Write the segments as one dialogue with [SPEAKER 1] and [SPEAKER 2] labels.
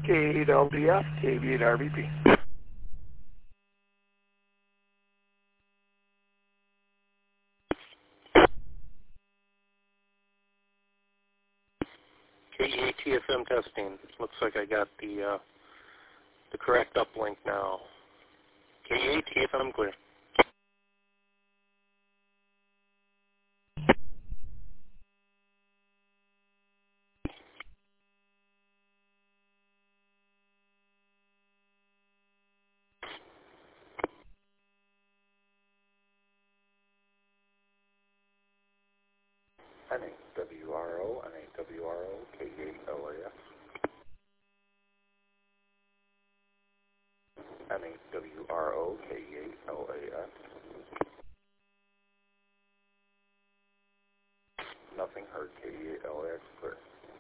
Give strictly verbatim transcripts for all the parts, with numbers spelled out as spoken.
[SPEAKER 1] K eight L D F, K eight R B P.
[SPEAKER 2] K E A T F M testing. Looks like I got the uh, the correct uplink now. K E A T F M clear.
[SPEAKER 3] N A W R O, N A W R O, K eight L A F. N A W R O, K eight L A F. Nothing heard, K eight L A F clear.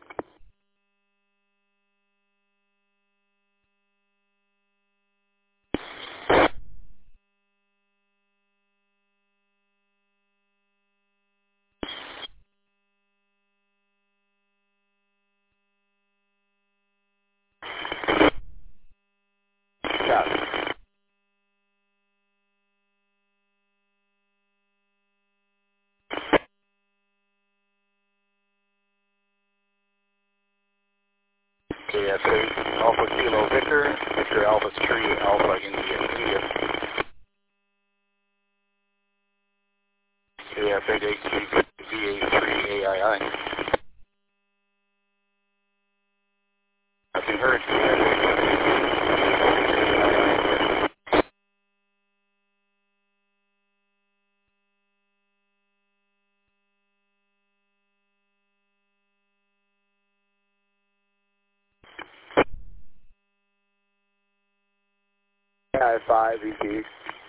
[SPEAKER 3] Got it.
[SPEAKER 2] K S eight Alpha Kilo Victor, Victor Alpha Tree Alpha India India. K S eight H three V A three A I I. Nothing heard.
[SPEAKER 3] I five E P.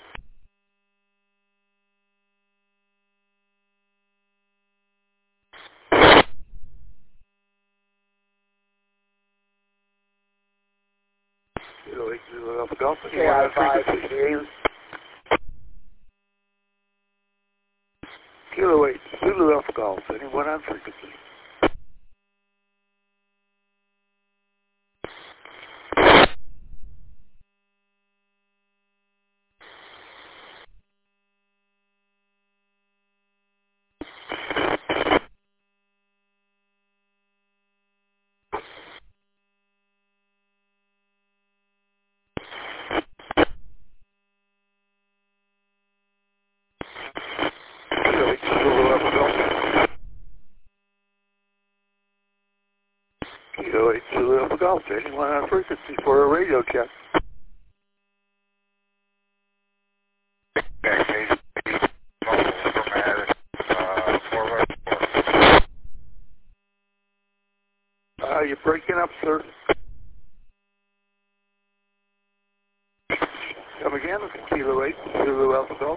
[SPEAKER 1] Kilo eight Zulu Alpha Golf.
[SPEAKER 3] K I five E P.
[SPEAKER 1] Kilo eight Zulu Alpha Golf. Anyone on frequency? Kilo eight Zulu Alpha Golf. Kilo eight Zulu Alpha Golf. Anyone on frequency for a radio check? Uh, you're breaking up, sir. Come again, this is Kilo eight Zulu Alpha Golf.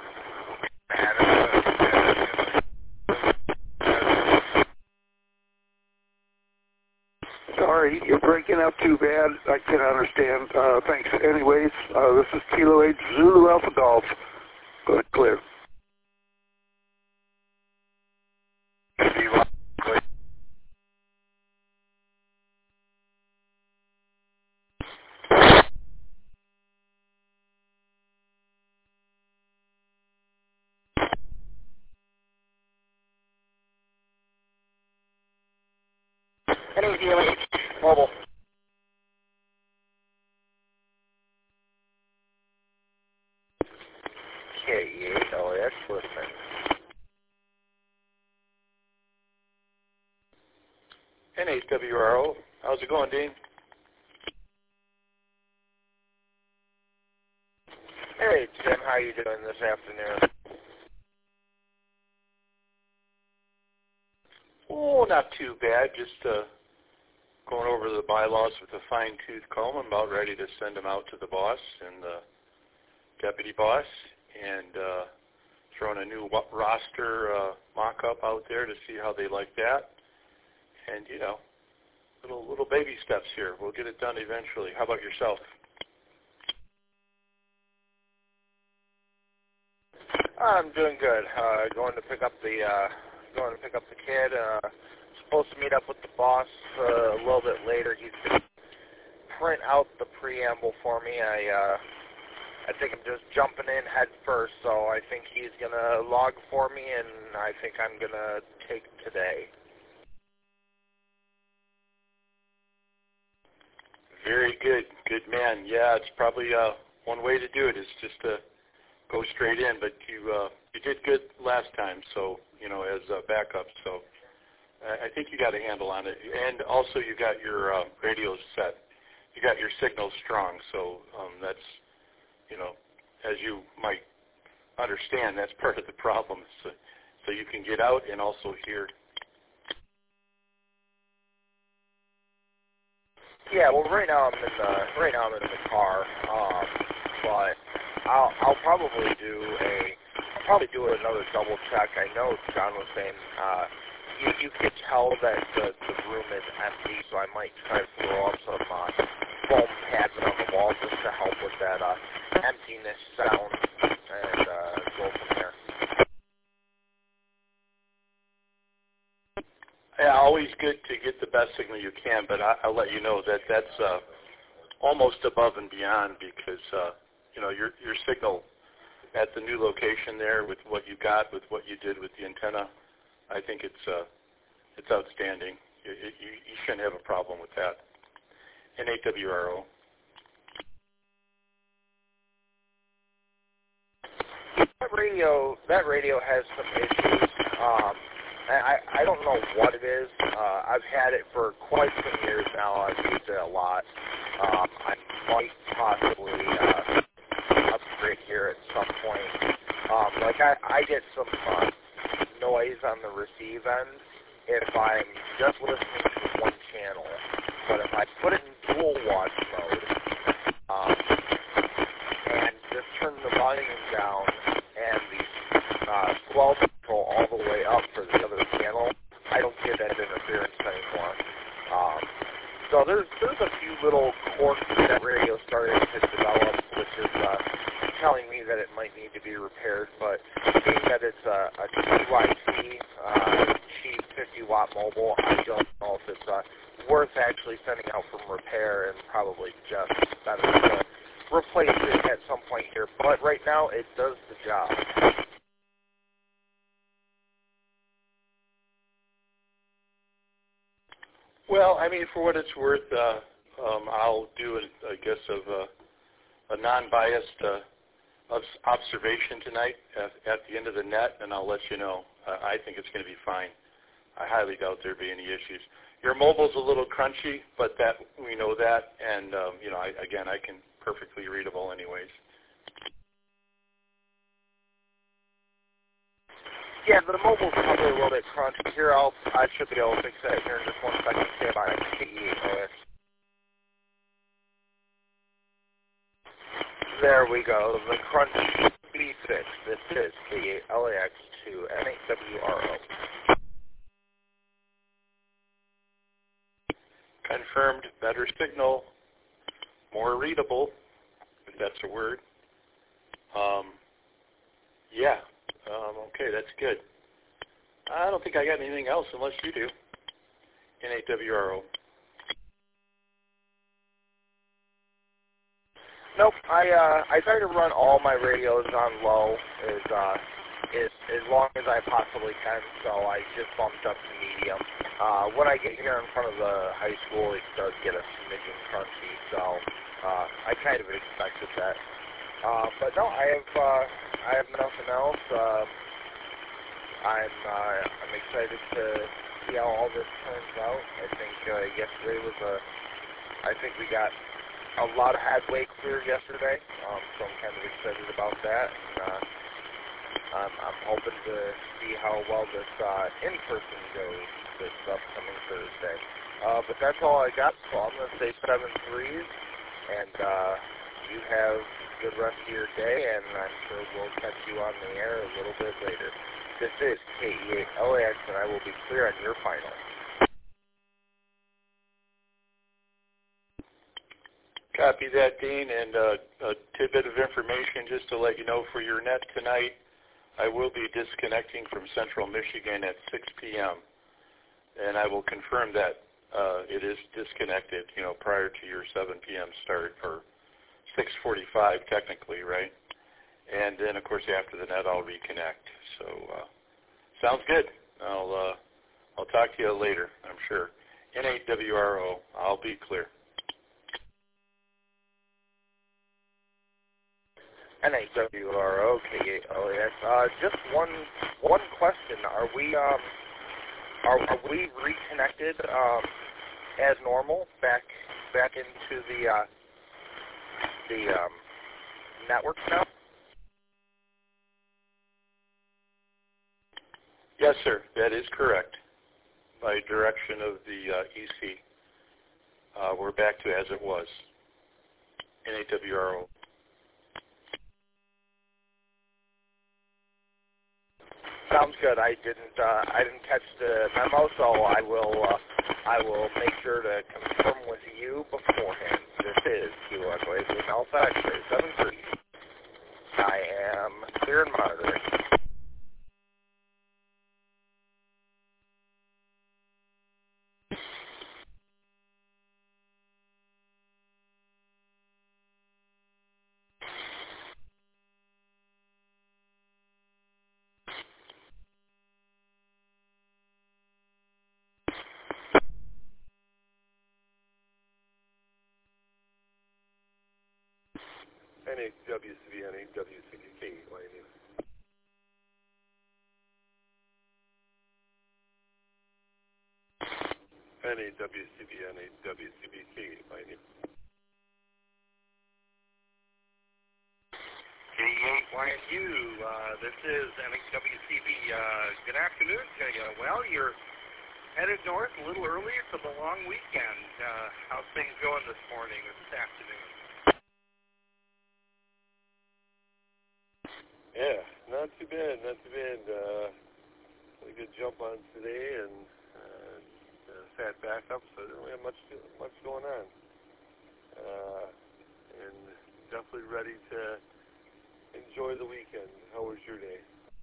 [SPEAKER 1] Sorry, you're breaking up too bad. I can't understand. Uh, thanks. Anyways, uh, this is Kilo eight Zulu Alpha Golf. Good, clear.
[SPEAKER 2] N A D L H mobile.
[SPEAKER 3] K eight L A X listening.
[SPEAKER 2] N H W R O. How's it going, Dean?
[SPEAKER 3] Hey, Tim, how you doing this afternoon?
[SPEAKER 2] Oh, not too bad. Just uh, going over the bylaws with a fine-tooth comb. I'm about ready to send them out to the boss and the deputy boss, and uh, throwing a new roster uh, mock-up out there to see how they like that. And, you know, little little baby steps here. We'll get it done eventually. How about yourself?
[SPEAKER 3] I'm doing good. Uh, going to pick up the uh, going to pick up the kid. Uh, supposed to meet up with the boss uh, a little bit later. He's been
[SPEAKER 4] print out the preamble for me. I uh, I think I'm just jumping in head first, so I think he's going to log for me, and I think I'm going to take today.
[SPEAKER 2] Very good. Good man. Yeah, it's probably uh, one way to do it is just to go straight in, but you uh, you did good last time, so, you know, as a backup, so I think you got a handle on it. And also you got your uh, radios set. You got your signal strong, so um, that's, you know, as you might understand, that's part of the problem. So, so you can get out and also hear.
[SPEAKER 4] Yeah, well, right now I'm in the right now I'm in the car, um, but I'll I'll probably do a I'll probably do another double check. I know John was saying uh, you you could tell that the the room is empty, so I might try to throw up some uh, foam pads on the wall just to help with that uh, emptiness sound, and uh, go from there.
[SPEAKER 2] Yeah, always good to get the best signal you can, but I, I'll let you know that that's uh, almost above and beyond because, uh, you know, your your signal at the new location there with what you got, with what you did with the antenna, I think it's uh, it's outstanding. You, you, you shouldn't have a problem with that. N eight W R O.
[SPEAKER 4] That radio, that radio has some issues. Um, I, I don't know what it is. Uh, I've had it for quite some years now. I've used it a lot. Um, I might possibly uh, upgrade here at some point. Um, like I, I get some uh, noise on the receive end if I'm just listening to one channel. But if I put it in dual watch mode um, and just turn the volume down and the uh, swell control all the way up for the other channel, I don't get that interference anymore. Um, so there's there's a few little quirks that radio started to develop, which is uh, telling me that it might need to be repaired. But being that it's a, a T Y T, uh, cheap fifty watt mobile, I don't know if it's uh, worth actually sending out for repair, and probably just better to replace it at some point here. But right now, it does the job.
[SPEAKER 2] Well, I mean, for what it's worth, uh, um, I'll do, a, I guess, of a, a non-biased uh, observation tonight at, at the end of the net, and I'll let you know. Uh, I think it's going to be fine. I highly doubt there be any issues. Your mobile's a little crunchy, but that we know that, and um, you know, I, again, I can perfectly readable anyways.
[SPEAKER 4] Yeah, the mobile's probably a little bit crunchy. Here, I'll, I should be able to fix that here in just one second. Stay by. There we go. The crunch should be fixed. This is the L A X to N eight W R O.
[SPEAKER 2] Confirmed. Better signal. More readable, if that's a word. Um, yeah. Um, okay, that's good. I don't think I got anything else unless you do. N eight W R O.
[SPEAKER 4] Nope. I uh, I try to run all my radios on low as uh, as as long as I possibly can. So I just bumped up to medium. Uh, when I get here in front of the high school, it does get a smidgen crunchy. So uh, I kind of expected that. Uh, but no, I have uh, I have nothing else. Uh, I'm uh, I'm excited to see how all this turns out. I think uh, yesterday was a. I think we got a lot of headway cleared yesterday, um, so I'm kind of excited about that. And, uh, I'm, I'm hoping to see how well this uh, in-person goes this upcoming Thursday. Uh, but that's all I got, so I'm going to say seven threes, and uh, you have a good rest of your day, and I'm sure we'll catch you on the air a little bit later. This is K E eight L A X, and I will be clear on your final.
[SPEAKER 2] Copy that, Dean, and uh, a tidbit of information just to let you know for your net tonight, I will be disconnecting from Central Michigan at six p m, and I will confirm that uh, it is disconnected, you know, prior to your seven p.m. start for six forty-five technically, right? And then, of course, after the net, I'll reconnect. So uh, sounds good. I'll uh, I'll talk to you later, I'm sure. N eight W R O, I'll be clear.
[SPEAKER 4] N eight W R O K eight O S. Uh, just one one question. Are we um are, are we reconnected um as normal back back into the uh, the um, network now?
[SPEAKER 2] Yes, sir. That is correct. By direction of the uh, E C, uh, we're back to as it was. N eight W R O.
[SPEAKER 4] Sounds good. I didn't uh, I didn't catch the memo, so I will uh, I will make sure to confirm with you beforehand. This is Kilo Echo eight Alpha X-ray seven three. I am clear and monitoring.
[SPEAKER 5] N eight W C B, N eight W C B K, landing. N eight W C B, N eight W C B K, landing.
[SPEAKER 6] K eight Y N U, uh, this is N eight W C B. Uh, good afternoon to you. Well, you're headed north a little earlier for the long weekend. Uh, how's things going this morning or this afternoon?
[SPEAKER 5] Yeah, not too bad, not too bad. Uh, a good jump on today and uh, uh, fat backup, so I didn't really have much much going on. Uh, and definitely ready to enjoy the weekend. How was your day?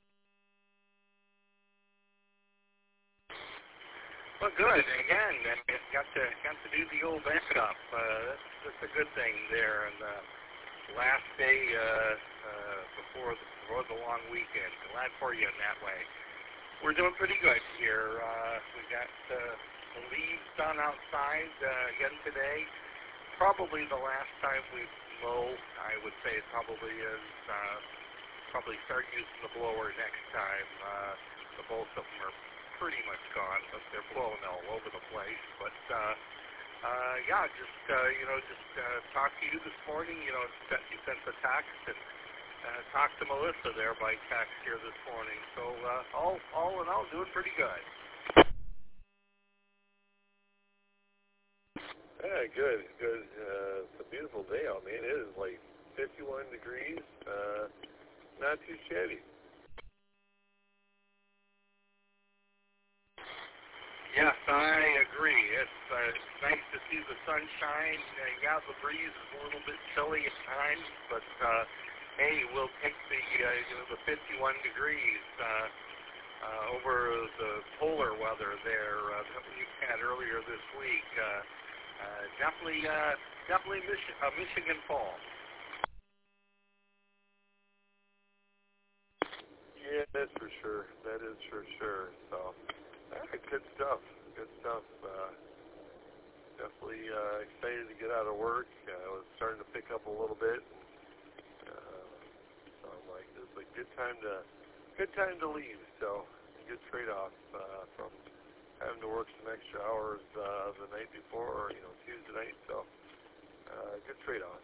[SPEAKER 6] Well, good. Again, I got to got to do the old backup. Uh, that's, that's a good thing there. And the last day uh, uh, before the before the long weekend. Glad for you in that way. We're doing pretty good here. Uh, we got uh, the leaves done outside uh, again today. Probably the last time we mow, I would say it probably is. Uh, probably start using the blower next time. Uh, the both of them are pretty much gone, but they're blowing all over the place. But uh, uh, yeah, just uh, you know, just uh, talk to you this morning. You know, you sent the text and uh, talked to Melissa there by text here this morning. So uh, all all in all, doing pretty good.
[SPEAKER 5] Yeah, good, good. Uh, it's a beautiful day out, man. It is like fifty-one degrees. Uh, not too shabby.
[SPEAKER 6] Yes, I agree. It's, uh, it's nice to see the sunshine. Uh, yeah, the breeze is a little bit chilly at times, but uh, hey, we'll take the uh, you know the fifty-one degrees uh, uh, over the polar weather there uh, that we had earlier this week. Uh, uh, definitely, uh, definitely Mich- uh, Michigan fall.
[SPEAKER 5] Yeah, that's for sure. That is for sure. So, all right, good stuff. Good stuff. Uh, definitely uh, excited to get out of work. Uh, I was starting to pick up a little bit. Uh, so I'm like, this is a good time to, good time to leave. So, a good trade-off uh, from having to work some extra hours uh, the night before, or you know, Tuesday night. So, uh, good trade-off.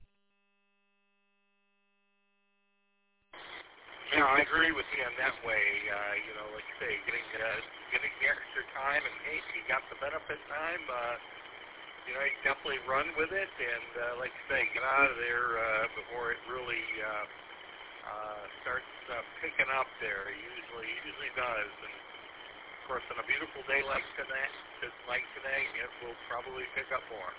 [SPEAKER 6] Yeah, I agree with you in that way. Uh, you know, like you say, getting uh, getting the extra time, and hey, you got the benefit time. Uh, you know, you definitely run with it, and uh, like you say, get out of there uh, before it really uh, uh, starts uh, picking up. There, it usually usually does, and of course, on a beautiful day like today, just like today, it will probably pick up more.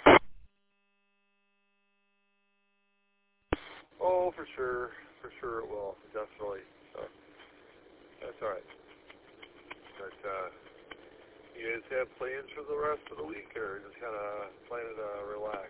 [SPEAKER 5] Oh, for sure. For sure it will. Definitely. So, that's all right. But, uh, You guys have plans for the rest of the week, or just kind of planning to relax?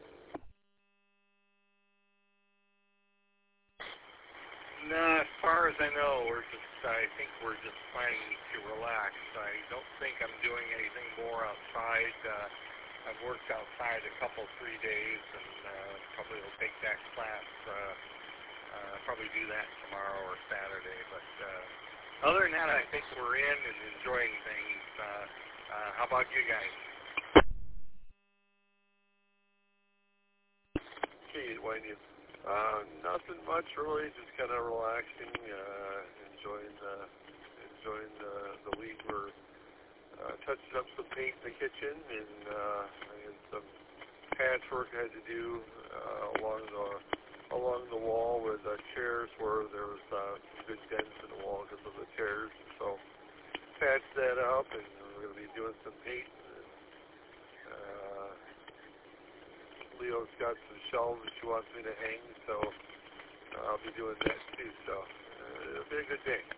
[SPEAKER 6] No, as far as I know, we're just, I think we're just planning to relax. I don't think I'm doing anything more outside. Uh, I've worked outside a couple, three days, and uh, probably will take that class, uh, uh, probably do that tomorrow or Saturday. But uh, other than that, I think we're in and enjoying things. Uh, uh, how about you guys?
[SPEAKER 5] Gee, Wayne, you Uh, nothing much really, just kind of relaxing, uh, enjoying the, enjoying the, the week. We're uh, touching up some paint in the kitchen, and uh, I had some patchwork I had to do uh, along the along the wall where the chairs were. There was uh, some good dents in the wall because of the chairs, so patched that up, and we're going to be doing some paint. Uh, Leo's got some shelves that she wants me to hang, so uh, I'll be doing that too. So uh, it'll be a good day.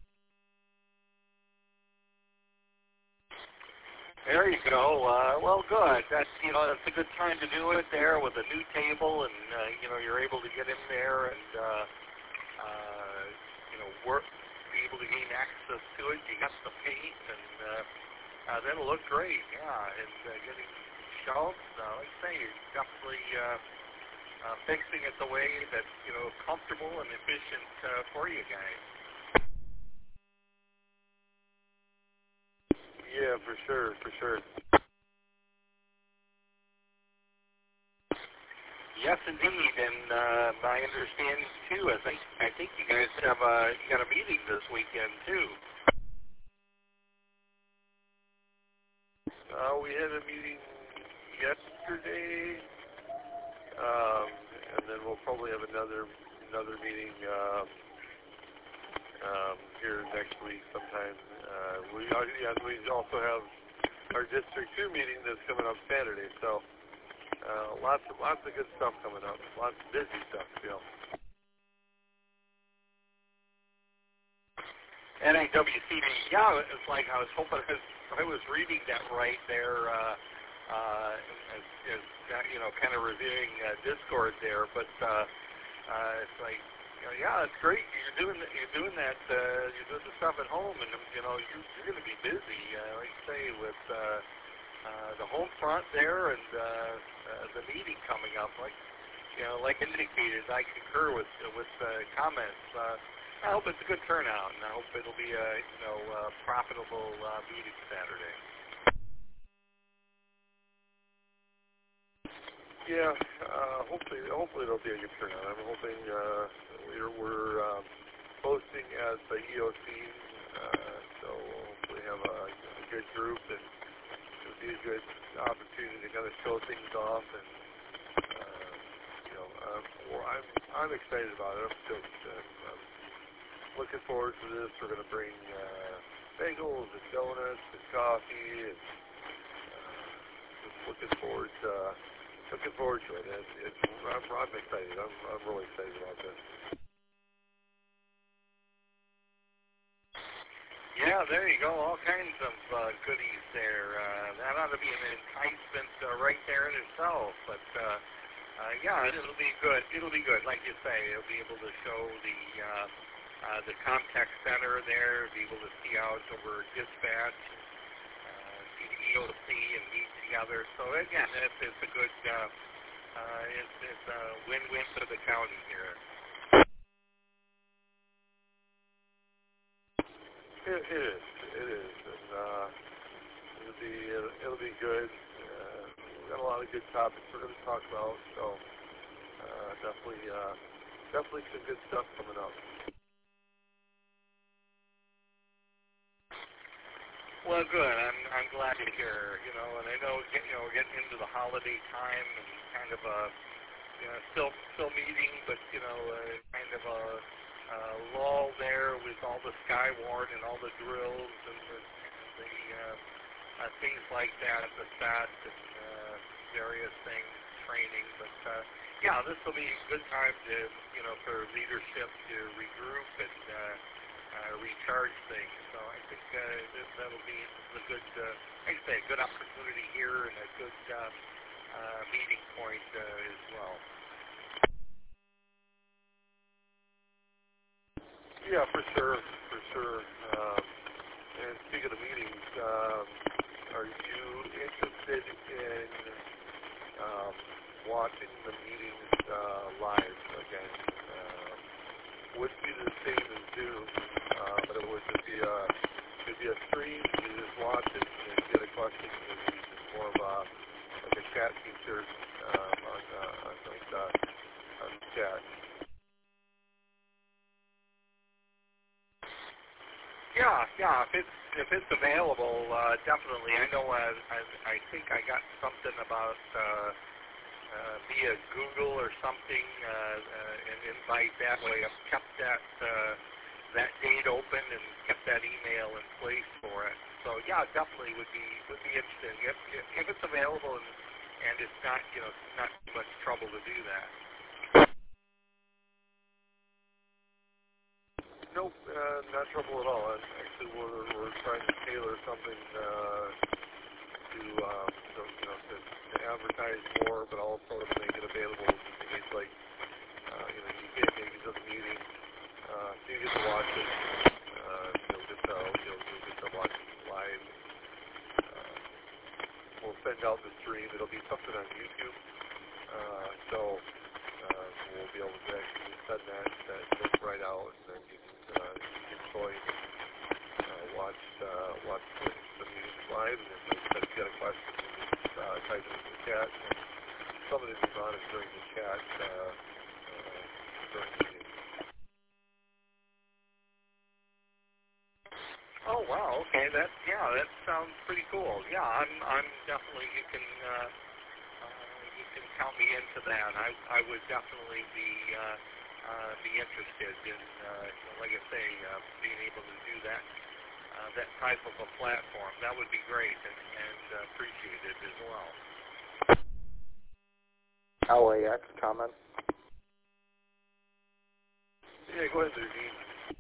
[SPEAKER 6] There you go. Uh, well, good. That's you know that's a good time to do it there with a new table, and uh, you know you're able to get in there and uh, uh, you know work, be able to gain access to it. You got the paint, and uh, uh, that'll look great. Yeah, and uh, getting shelves. Uh, like I say, you're definitely uh, uh, fixing it the way that's you know comfortable and efficient uh, for you guys.
[SPEAKER 5] Yeah, for sure, for sure.
[SPEAKER 6] Yes, indeed, and uh, my understanding too. I think I think you guys have a you got a meeting this weekend too.
[SPEAKER 5] Uh, we had a meeting yesterday, um, and then we'll probably have another another meeting uh, um, here next week sometime. Uh, we yeah, we also have our District Two meeting that's coming up Saturday. So uh, lots of lots of good stuff coming up. Lots of busy stuff, you know.
[SPEAKER 6] N A W C D, yeah, it's like I was hoping I was, I was reading that right there. Uh, uh, as, as, you know, kind of reviewing uh, Discord there, but uh, uh, it's like. You know, yeah, it's great. You're doing you're doing that. Uh, you're doing the stuff at home, and you know you're, you're going to be busy. Uh, like I say, with uh, uh, the home front there and uh, uh, the meeting coming up. Like you know, like indicated, I concur with uh, with uh, comments. Uh, I hope it's a good turnout, and I hope it'll be a you know uh, profitable uh, meeting Saturday.
[SPEAKER 5] Yeah, uh, hopefully, hopefully it'll be a good turnout. I'm hoping uh, we're, we're um, hosting at the E O C, uh, so we'll hopefully have a, a good group, and it'll be a good opportunity to kind of show things off. And uh, you know, um, well, I'm I'm excited about it. I'm stoked. I'm, I'm looking forward to this. We're going to bring uh, bagels and donuts and coffee, and uh, just looking forward to. Uh, Looking forward to it. It's, it's, I'm, I'm excited. I'm, I'm really excited about this.
[SPEAKER 6] Yeah, there you go. All kinds of uh, goodies there. Uh, that ought to be an enticement uh, right there in itself. But uh, uh, yeah, it'll be good. It'll be good. Like you say, it'll be able to show the uh, uh, the contact center there. Be able to see out over dispatch. E O C and meet together. So again, it's, it's a good, uh, uh, it's, it's a win-win for the county here.
[SPEAKER 5] It, it is. It is. And uh, it'll be it'll, it'll be good. Uh, we've got a lot of good topics we're going to talk about. So uh, definitely, uh, definitely some good stuff coming up.
[SPEAKER 6] Well, good. I'm I'm glad to hear. You know, and I know get, you know we're getting into the holiday time and kind of a you know still still meeting, but you know uh, kind of a uh, lull there with all the Skywarn and all the drills and the, and the uh, uh, things like that, the stats and uh, various things, training. But uh, yeah, this will be a good time to you know for leadership to regroup and uh, uh, recharge things. So I think uh, that, that'll be a good, uh, like I say, a good opportunity here and a good uh, uh, meeting point uh, as well.
[SPEAKER 5] Yeah, for sure, for sure. Um, and speaking of meetings, um, are you interested in um, watching the meetings uh, live again? Uh, wouldn't be the same as Zoom, uh, but it would just be a, it'd be a stream. You just watch it, and if you get a question, it'd be just more of a like a chat feature um, on, uh, on like the on chat.
[SPEAKER 6] Yeah, yeah. If it's if it's available, uh, definitely. I know. Uh, I I think I got something about uh, uh, via Google or something, uh, uh, an invite that way. I've kept that uh, that date open and kept that email in place for it. So yeah, definitely would be would be interesting if if, if it's available and and it's not you know not too much trouble to do that.
[SPEAKER 5] Nope, uh, not trouble at all. And actually, we're we're trying to tailor something uh, to, um, to you know to, to advertise more, but also to make it available just in case, like uh, you know, you can't make it to the meeting, uh, so you get to watch it. Uh, you'll get to you'll, you'll get to watch it live. Uh, we'll send out the stream. It'll be something on YouTube, uh, so uh, we'll be able to actually send that that link right out, and then you can uh, you can join, uh, watch uh, watch the, the meetings live, and then like I said, if you got a question, just uh, type it in the chat, and somebody will be monitoring the chat uh, uh, during the meeting.
[SPEAKER 6] Oh wow, okay, that yeah, that sounds pretty cool. Yeah, I'm I'm definitely you can uh, uh, you can count me into that. I I would definitely be uh, uh, be interested in uh, like I say uh, being able to do that uh, that type of a platform. That would be great and and uh, appreciated as well.
[SPEAKER 3] L A X comment.
[SPEAKER 5] Yeah, go ahead there, Dean.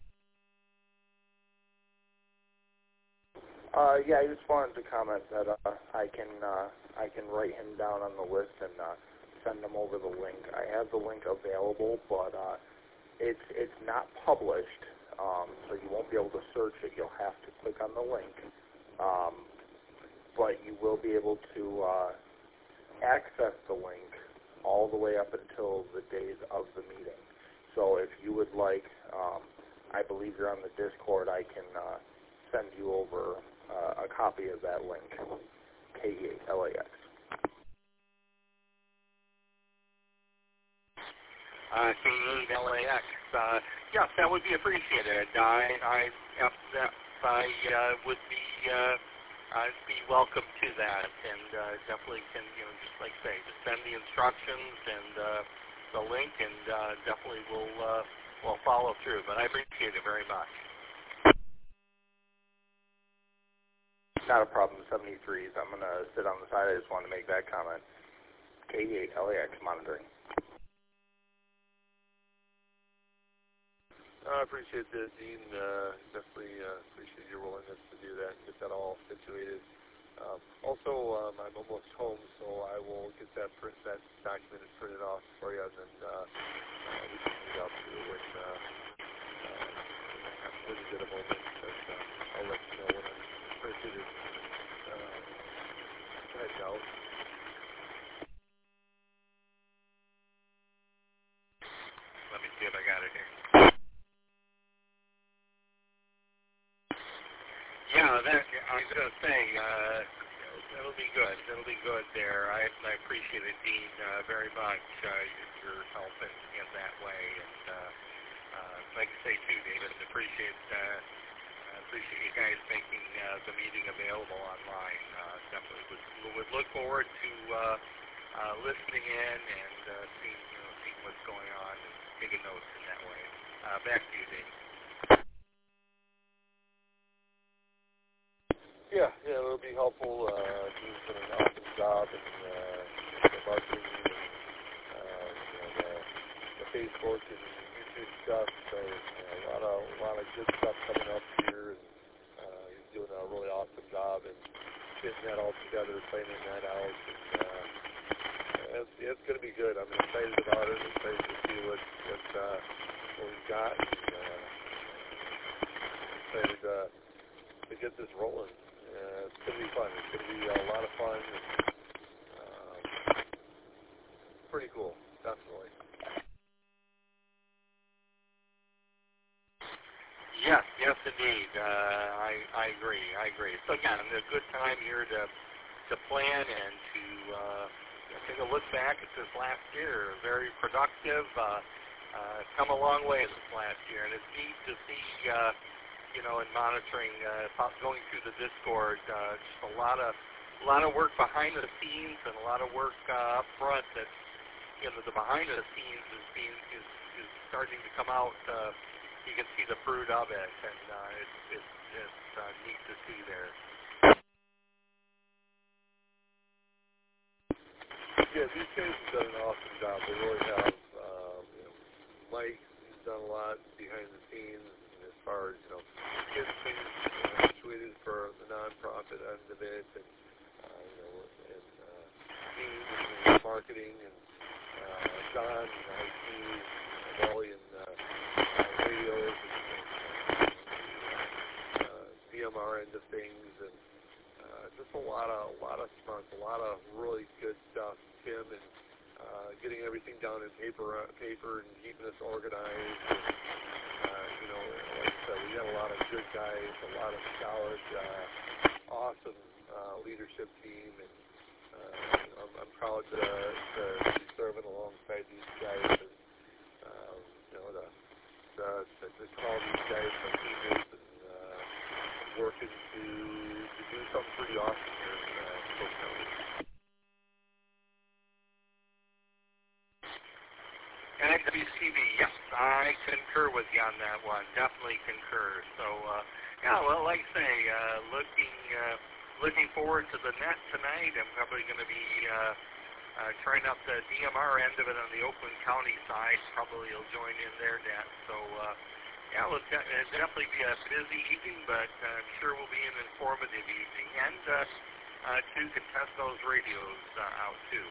[SPEAKER 3] Uh, yeah, I just wanted to comment that uh, I can uh, I can write him down on the list and uh, send him over the link. I have the link available, but uh, it's it's not published, um, so you won't be able to search it. You'll have to click on the link, um, but you will be able to uh, access the link all the way up until the days of the meeting. So if you would like, um, I believe you're on the Discord, I can uh, send you over uh, a copy of that link, K E eight L A X.
[SPEAKER 6] Uh, K eight L A X. Uh, yes, that would be appreciated. I, I, yep, that, I uh, would be, uh, I'd be welcome to that, and uh, definitely can, you know, just like say, just send the instructions and uh, the link, and uh, definitely will, uh, will follow through. But I appreciate it very much.
[SPEAKER 3] Not a problem, seventy-threes. I'm going to sit on the side. I just wanted to make that comment. K E eight L A X monitoring.
[SPEAKER 5] I appreciate that, Dean. Uh, definitely uh, appreciate your willingness to do that and get that all situated. Um, also, um, I'm almost home, so I will get that print, that document printed off for you, and then uh, uh, we can meet up when, uh, uh, when you get a moment. And, uh, I'll let you know when I'm printed and uh, heading out.
[SPEAKER 6] Let me see if I got it here. Yeah, that, I was going to say, uh, it'll be good. It'll be good there. I, I appreciate it, Dean, uh, very much, uh, your help in, in that way. And uh, uh, like I say, too, David, appreciate uh, appreciate you guys making uh, the meeting available online. Uh, definitely would, would look forward to uh, uh, listening in and uh, seeing, you know, seeing what's going on and taking notes in that way. Uh, back to you, Dean.
[SPEAKER 5] Yeah, yeah, it'll be helpful. Uh, Dean's done an awesome job in uh, the marketing and uh, you know, the, the Facebook and YouTube stuff. So you know, a lot of a lot of good stuff coming up here, and uh, he's doing a really awesome job and getting that all together, planning that out, and uh, it's, it's going to be good. I'm excited about it. I'm excited to see what what, uh, what we've got, and uh, excited uh, to get this rolling. Uh, it's going to be fun. It's going to be a lot of fun. And, um, pretty cool, definitely.
[SPEAKER 6] Yes, yes, indeed. Uh, I I agree. I agree. So again, a good time here to to plan and to uh, take a look back at this last year. Very productive. Uh, uh, come a long way this last year, and it's neat to see. Uh, you know, and monitoring, uh, going through the Discord. Uh, just a lot of a lot of work behind the scenes and a lot of work uh, up front. That you know, the behind the scenes is being is is starting to come out. Uh, You can see the fruit of it, and uh, it's it's, it's uh, neat to see there.
[SPEAKER 5] Yeah, these guys have done an awesome job. They really have. Um, you know, Mike has done a lot behind the scenes as far as you know, getting things uh, situated for the nonprofit end of it, and uh, you know, and uh, team and marketing, and uh, John and I T, Wally and. Uh, radios and uh, D M R end of things, and uh, just a lot of a lot of smarts, a lot of really good stuff. Tim and uh, getting everything down in paper, uh, paper, and keeping us organized. And, uh, you know, like I said, we got a lot of good guys, a lot of solid, uh, awesome uh, leadership team, and uh, I'm, I'm proud to, to be serving alongside these guys. And, um, you know, the Uh, to, to call these guys my teammates and uh, working to to do something pretty awesome here in uh, Cook County.
[SPEAKER 6] And N W C B, yes, I concur with you on that one. Definitely concur. So, uh, yeah, well, like I say, uh, looking uh, looking forward to the net tonight. I'm probably going to be uh, uh, trying out the D M R end of it on the Oakland County side. Probably will join in their net. So, uh, yeah, it'll de- it'll definitely be a busy evening, but uh, I'm sure we'll be an informative evening. And uh, uh, to contest those radios uh, out, too.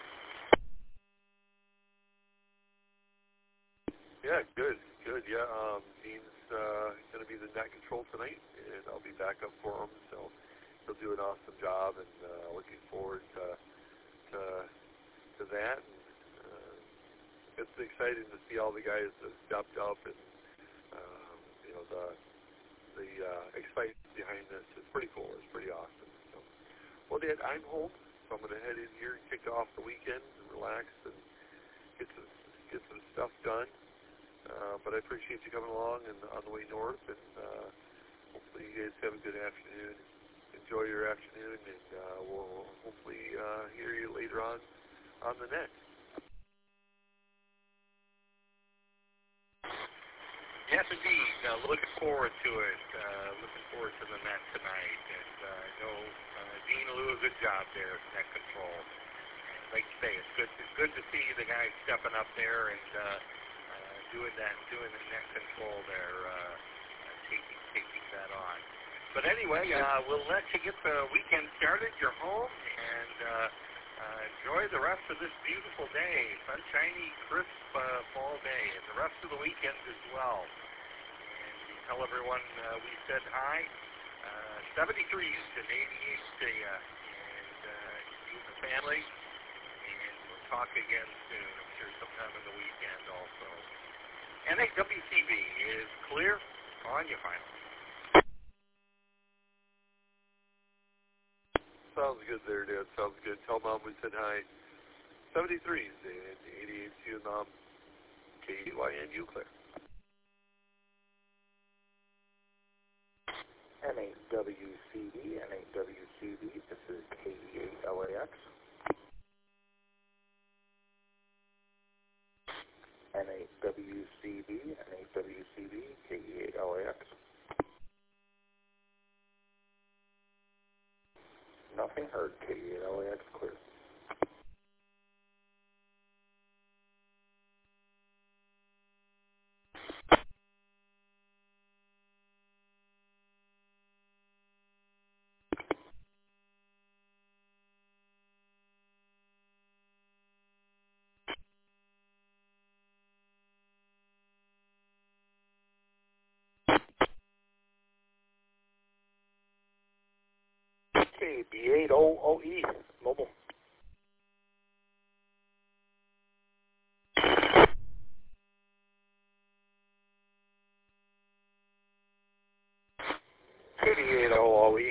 [SPEAKER 5] Yeah, good, good. Yeah, um, Dean's uh, going to be the net control tonight, and I'll be back up for him. So he'll do an awesome job, and uh, looking forward to to, to that. And, uh, it's exciting to see all the guys that stepped up, and um, you know the the uh, excitement behind this is pretty cool. It's pretty awesome. So, well, Dad, I'm home, so I'm going to head in here and kick off the weekend and relax and get some get some stuff done. Uh, but I appreciate you coming along and on the way north, and uh, hopefully you guys have a good afternoon. Enjoy your afternoon, and uh, we'll hopefully uh, hear you later on on the net.
[SPEAKER 6] Yes, indeed. Uh, looking forward to it. Uh, looking forward to the net tonight. And uh, I know uh, Dean will do a good job there at net control. And like you say, it's good. It's good to see the guys stepping up there and. Uh, doing that, doing the net control there, uh, uh, taking taking that on. But anyway, uh, we'll let you get the weekend started. You're home, and uh, uh, enjoy the rest of this beautiful day, sunshiny, crisp uh, fall day, and the rest of the weekend as well. And tell everyone uh, we said hi. Uh, seventy-threes and eighty-eight to you, and uh, you and the family, and we'll talk again soon. I'm sure sometime in the weekend also. N A W C B is clear on your final.
[SPEAKER 5] Sounds good there, Dad. Sounds good. Tell Mom we said hi. seventy-threes and eighty-eight to you, Mom. K Y N U clear.
[SPEAKER 3] N A W C B, N A W C B, this is K E eight L A X. N A W C B, N A W C B, K E eight L A X. Nothing heard, K E eight L A X clear. Okay, B eight O O E, mobile.
[SPEAKER 4] eighty-eight O O E.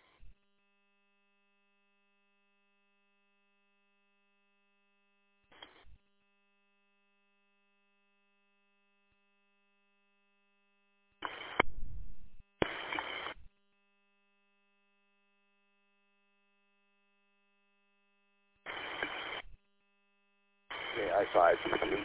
[SPEAKER 3] Okay, I five E Q.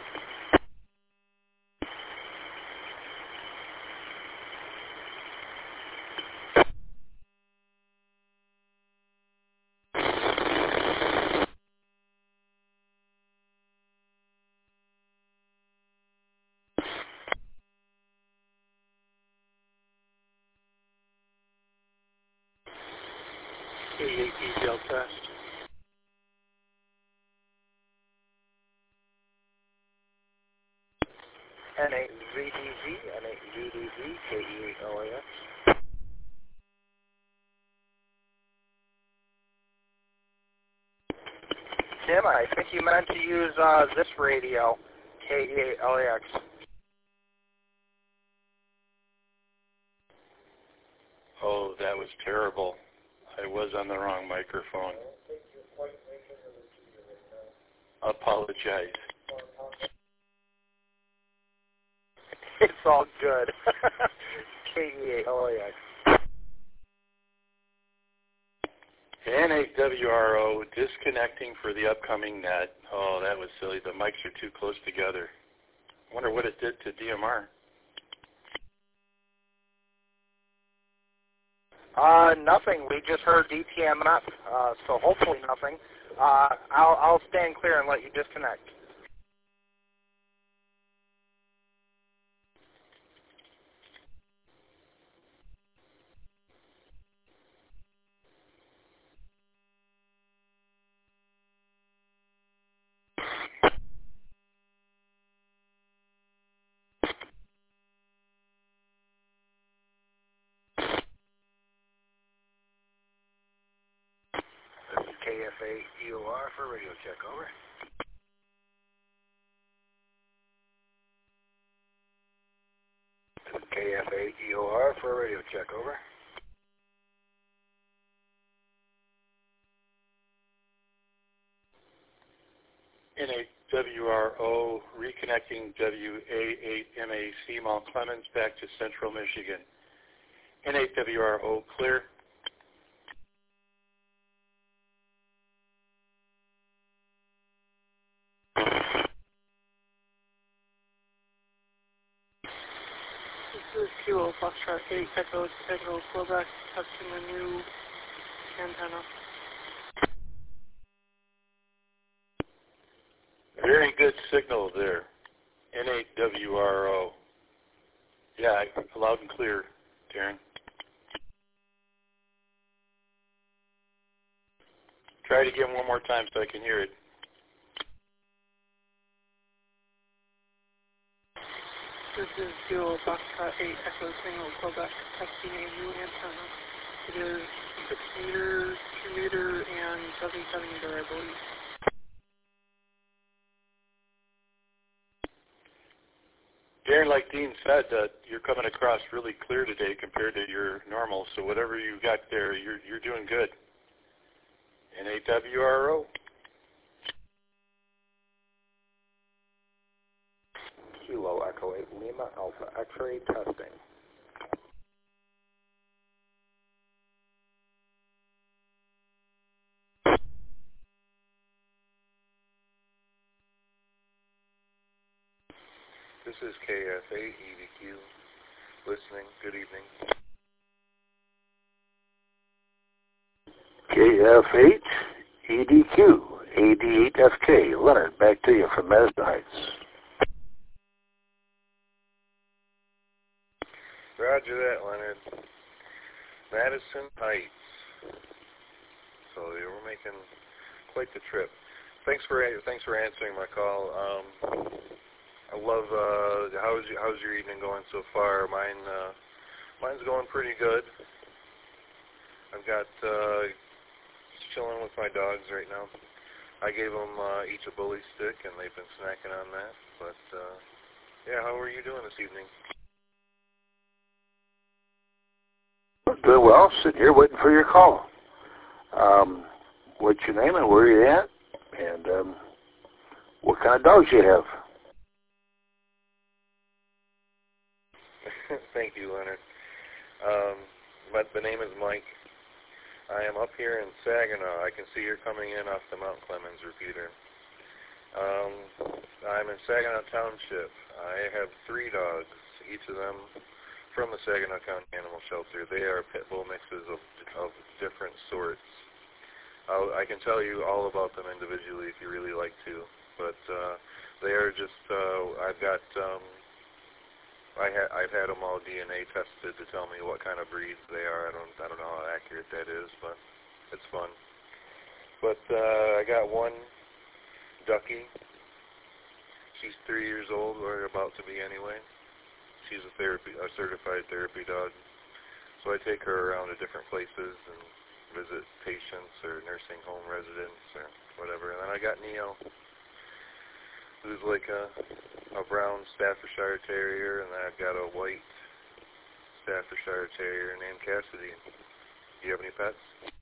[SPEAKER 6] eighty-eight E Delta.
[SPEAKER 4] N eight V D V, N eight V D V, K E eight L A X. Tim, I think you meant to use uh, this radio, K E eight L A X.
[SPEAKER 2] Oh, that was terrible. I was on the wrong microphone. Apologize.
[SPEAKER 4] It's all good. K E eight L A X.
[SPEAKER 2] N eight W R O, disconnecting for the upcoming net. Oh, that was silly. The mics are too close together. I wonder what it did to D M R.
[SPEAKER 4] Uh, nothing. We just heard D T M F, uh, so hopefully nothing. Uh, I'll, I'll stand clear and let you disconnect.
[SPEAKER 6] K F A E O R for radio check, over. K F A E O R for radio check, over.
[SPEAKER 2] N eight W R O, reconnecting W A eight M A C Mount Clemens back to Central Michigan. N eight W R O, clear.
[SPEAKER 7] This is Kilo Foxtrot eight Echo Echo Quebec testing the new antenna.
[SPEAKER 2] Very good signal there. N eight W R O. Yeah, loud and clear, Darren. Try it again one more time so I can hear it.
[SPEAKER 7] This is Kilo Foxtrot eight Echo Single Quebec testing a new antenna. It is six meter, two meter, and seventy-seven meter, I believe.
[SPEAKER 2] Darren, like Dean said, uh, you're coming across really clear today compared to your normal. So whatever you got there, you're you're doing good. N eight W R O.
[SPEAKER 3] Kilo Echo eight Lima Alpha X-ray testing.
[SPEAKER 5] This is K F A E D Q, listening. Good evening.
[SPEAKER 6] K F eight E D Q, A D eight F K. Leonard, back to you from Madison Heights.
[SPEAKER 5] Roger that, Leonard. Madison Heights. So yeah, we're making quite the trip. Thanks for thanks for answering my call. Um, I love. Uh, how's your, how's your evening going so far? Mine uh, mine's going pretty good. I've got uh, chilling with my dogs right now. I gave them uh, each a bully stick, and they've been snacking on that. But, uh, yeah, how are you doing this evening?
[SPEAKER 1] Doing well. Sitting here waiting for your call. Um, what's your name and where you at? And um, what kind of dogs you have?
[SPEAKER 5] Thank you, Leonard. Um, but the name is Mike. I am up here in Saginaw. I can see you're coming in off the Mount Clemens repeater. Um, I'm in Saginaw Township. I have three dogs, each of them from the Saginaw County Animal Shelter. They are pit bull mixes of, of different sorts. I'll, I can tell you all about them individually if you really like to, but uh, they are just, uh, I've got, um, I ha- I've had them all D N A tested to tell me what kind of breeds they are. I don't, I don't know how accurate that is, but it's fun. But uh, I got one Ducky. She's three years old, or about to be anyway. She's a therapy, a certified therapy dog. So I take her around to different places and visit patients or nursing home residents or whatever. And then I got Neo, who's like a, a brown Staffordshire Terrier, and then I've got a white Staffordshire Terrier named Cassidy. Do you have any pets?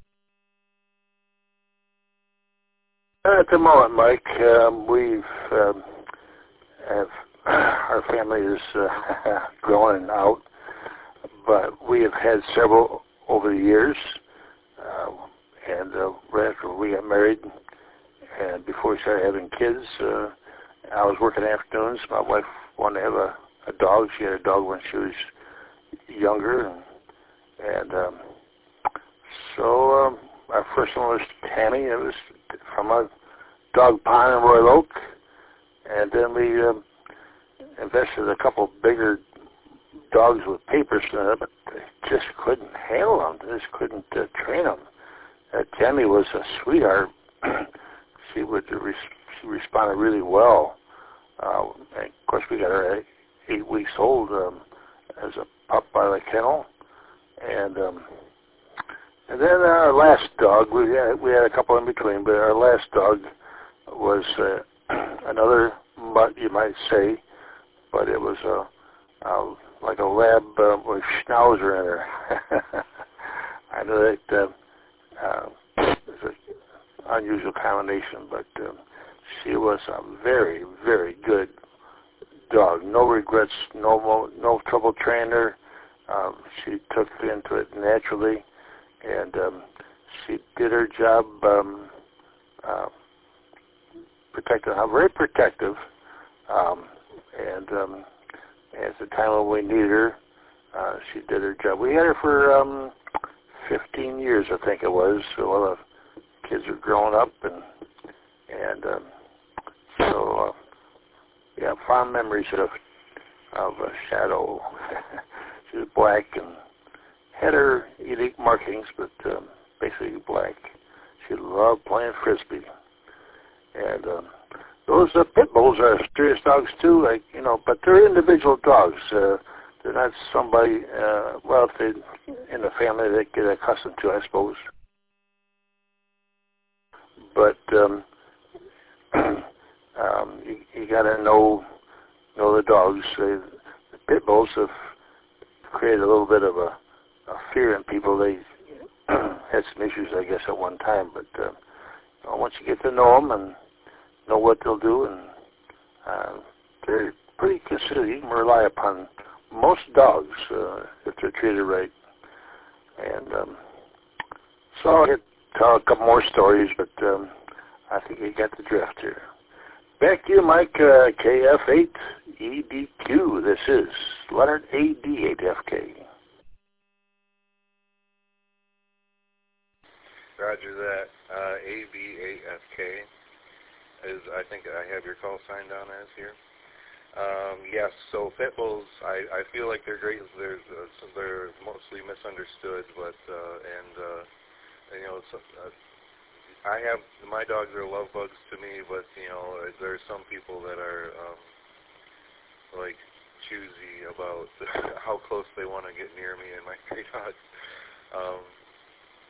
[SPEAKER 1] At the moment, Mike, um, we've um, have our family is uh, growing out, but we have had several over the years. Uh, and uh, right after we got married, and before we started having kids, uh, I was working afternoons. My wife wanted to have a, a dog. She had a dog when she was younger, and, and um, so um, our first one was Tammy. It was from a dog pond in Royal Oak, and then we um, invested a couple bigger dogs with papers in it, but they just couldn't handle them. They just couldn't uh, train them. Uh, Tammy was a sweetheart. she would re- she responded really well. Uh, and of course, we got her at eight weeks old um, as a pup by the kennel, and um, and then our last dog, we had we had a couple in between, but our last dog was uh, another mutt, you might say, but it was a, a like a lab uh, with schnauzer in her. I know that uh, uh, it's an unusual combination, but um, she was a very, very good dog. No regrets, no no trouble training her. Um, she took into it naturally, and um, she did her job um, uh, protecting her, very protective, um, and um, at the time when we needed her, uh, she did her job. We had her for um, fifteen years, I think it was. So all the kids were growing up, and and um, so uh, yeah, fond memories of of uh, Shadow. She was black and had her unique markings, but um, basically black. She loved playing frisbee, and um, those uh, pit bulls are serious dogs too, like you know, but they're individual dogs. Uh, they're not somebody. Uh, well, if they in the family, they get accustomed to, I suppose. But um, um, you, you got to know know the dogs. Uh, the pit bulls have created a little bit of a, a fear in people. They had some issues, I guess, at one time. But uh, once you get to know them and know what they'll do, and uh, they're pretty considerate. You can rely upon most dogs uh, if they're treated right. And um, so I'll get, tell a couple more stories, but um, I think you got the drift here. Back to you, Mike, uh, K F eight E D Q. This is Leonard A D eight F K.
[SPEAKER 5] Roger that. Uh, A B eight F K is, I think I have your call sign down as here. Um, yes, so pit bulls, I, I feel like they're great. They're, uh, they're mostly misunderstood, but, uh, and, uh, you know, it's, uh, I have, my dogs are love bugs to me, but, you know, there are some people that are, um, like, choosy about how close they want to get near me and my three dogs. Um, but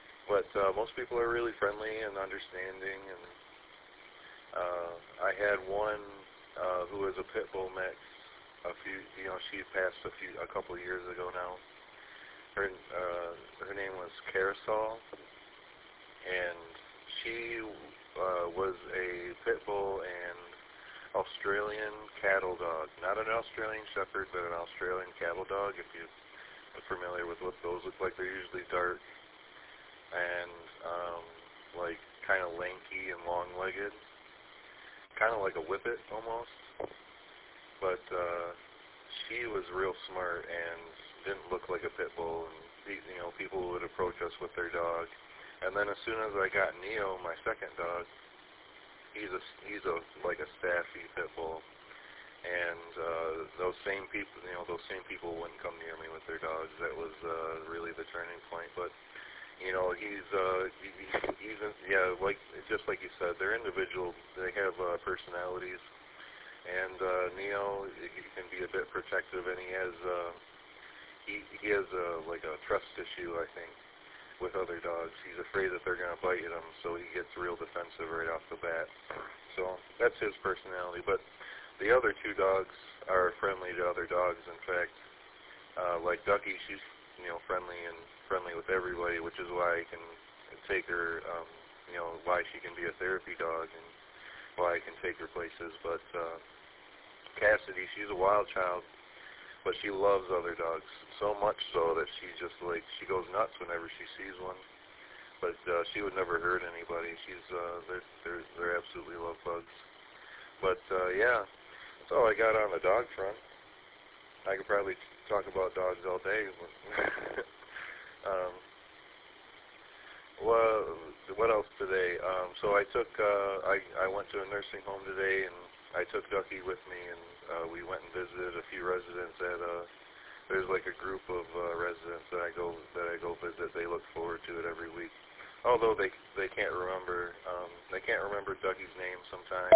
[SPEAKER 2] uh, most people are really friendly and understanding. And uh, I had one uh, who was a pit bull mix. A few, you know, she passed a few, a couple of years ago now. Her, uh, her name was Carousel, and she uh, was a pit bull and Australian cattle dog. Not an Australian Shepherd, but an Australian cattle dog. If you're familiar with what those look like, they're usually dark and um, like kind of lanky and long-legged, kind of like a whippet almost. But uh, she was real smart and didn't look like a pit bull. And you know, people would approach us with their dog. And then as soon as I got Neo, my second dog, he's a he's a like a staffy pit bull. And uh, those same people, you know, those same people wouldn't come near me with their dogs. That was uh, really the turning point. But you know, he's uh, he, he's yeah, like just like you said, they're individual. They have uh, personalities. And uh, Neo, he can be a bit protective, and he has uh, he he has uh, like a trust issue, I think, with other dogs. He's afraid that they're going to bite him, so he gets real defensive right off the bat. So that's his personality. But the other two dogs are friendly to other dogs. In fact, uh, like Ducky, she's you know friendly and friendly with everybody, which is why I can take her, um, you know, why she can be a therapy dog and why I can take her places. But uh, Cassidy, she's a wild child, but she loves other dogs so much so that she just like she goes nuts whenever she sees one. But uh, she would never hurt anybody. She's uh, they're they're they're absolutely love bugs. But uh, yeah, that's all I got on the dog front. I could probably talk about dogs all day. um, well, what else today? Um, so I took uh, I I went to a nursing home today, and I took Ducky with me, and uh, we went and visited a few residents at uh there's like a group of uh, residents that I go that I go visit. They look forward to it every week. Although they they can't remember um, they can't remember Ducky's name sometimes.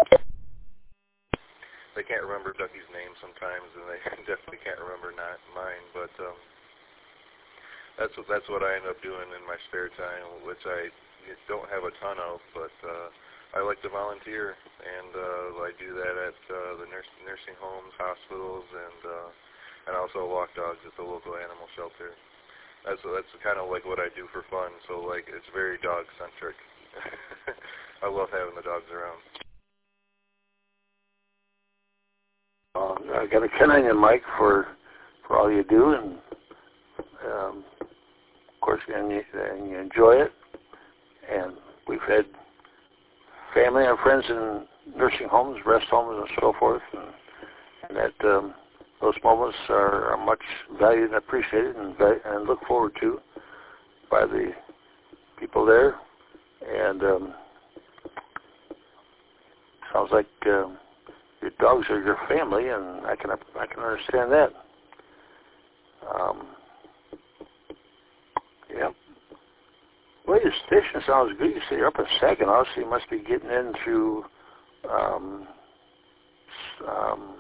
[SPEAKER 2] They can't remember Ducky's name sometimes, and they definitely can't remember not mine. But um, that's what that's what I end up doing in my spare time, which I don't have a ton of, but uh, I like to volunteer, and uh, I do that at uh, the nurse, nursing homes, hospitals, and uh, and also walk dogs at the local animal shelter. That's that's kind of like what I do for fun. So like it's very dog centric. I love having the dogs around.
[SPEAKER 1] Uh, I got to commend you, Mike, for for all you do, and um, of course, and you, and you enjoy it. And we've had family and friends in nursing homes, rest homes, and so forth, and, and that um, those moments are, are much valued and appreciated, and, and looked forward to by the people there. And um, sounds like um, your dogs are your family, and I can I can understand that. Um, yeah. Well, your station sounds good. You say you're up in Saginaw, so you must be getting in through um, um,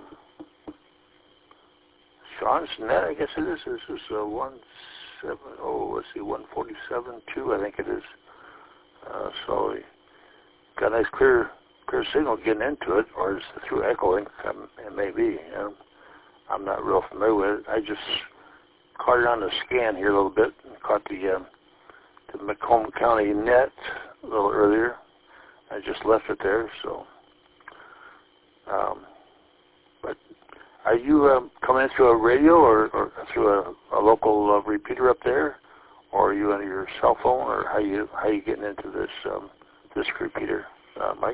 [SPEAKER 1] Sean's Net, I guess it is. This is uh, one seven. Oh, let's see, one forty seven two, I think it is. Uh, so you got a nice clear clear signal getting into it, or is it through Echolink? Um, it may be. You know, I'm not real familiar with it. I just caught it on the scan here a little bit. Caught the um, the Macomb County Net a little earlier. I just left it there. So, um, but are you um, coming in through a radio or, or through a, a local uh, repeater up there, or are you on your cell phone, or how you how you getting into this um, this repeater, uh, Mike?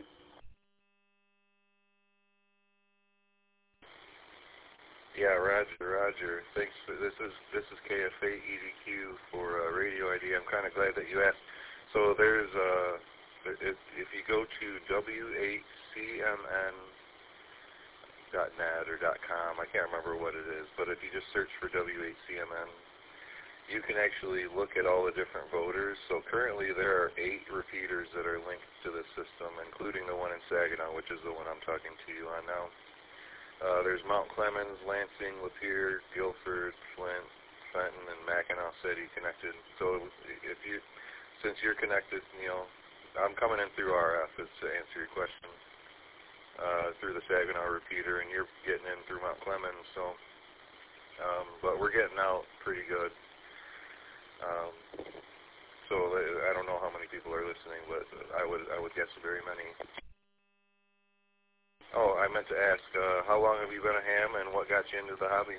[SPEAKER 2] Yeah, Roger, Roger. Thanks. For, this is this is K F A E D Q for uh, Radio I D. I'm kind of glad that you asked. So there's uh, if, if you go to W H C M N dot net or .com, I can't remember what it is, but if you just search for W H C M N, you can actually look at all the different voters. So currently there are eight repeaters that are linked to this system, including the one in Saginaw, which is the one I'm talking to you on now. Uh, there's Mount Clemens, Lansing, Lapeer, Guilford, Flint, Fenton, and Mackinac City connected. So if you,
[SPEAKER 5] since you're connected, you know, I'm coming in through R F is to answer your question, uh, through the Saginaw repeater, and you're getting in through Mount Clemens, so, um, but we're getting out pretty good. Um, so I don't know how many people are listening, but I would I would guess very many. Oh, I meant to ask, uh, how long have you been a ham, and what got you into the hobby?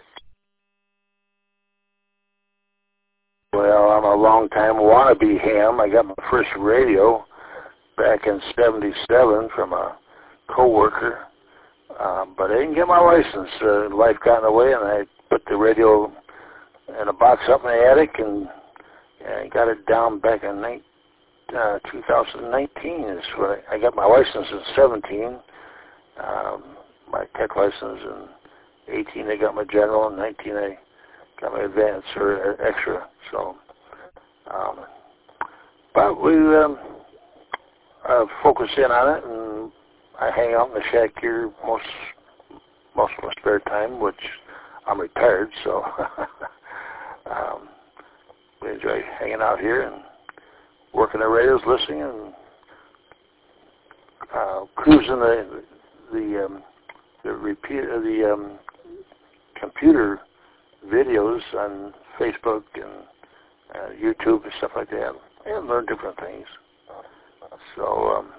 [SPEAKER 1] Well, I'm a long-time wannabe ham. I got my first radio back in seventy-seven from a coworker, um, but I didn't get my license. Uh, life got in the way, and I put the radio in a box up in the attic, and, and got it down back in uh, two thousand nineteen. Is when I, I got my license in seventeen. Um, my tech license in eighteen. I got my general. In nineteen, I got my advanced or extra. So, um, but we um, uh, focus in on it, and I hang out in the shack here most most of my spare time, which I'm retired, so um, we enjoy hanging out here and working the radios, listening, and uh, cruising the the um, the repeat the um, computer videos on Facebook and uh, YouTube and stuff like that, and learn different things. So um,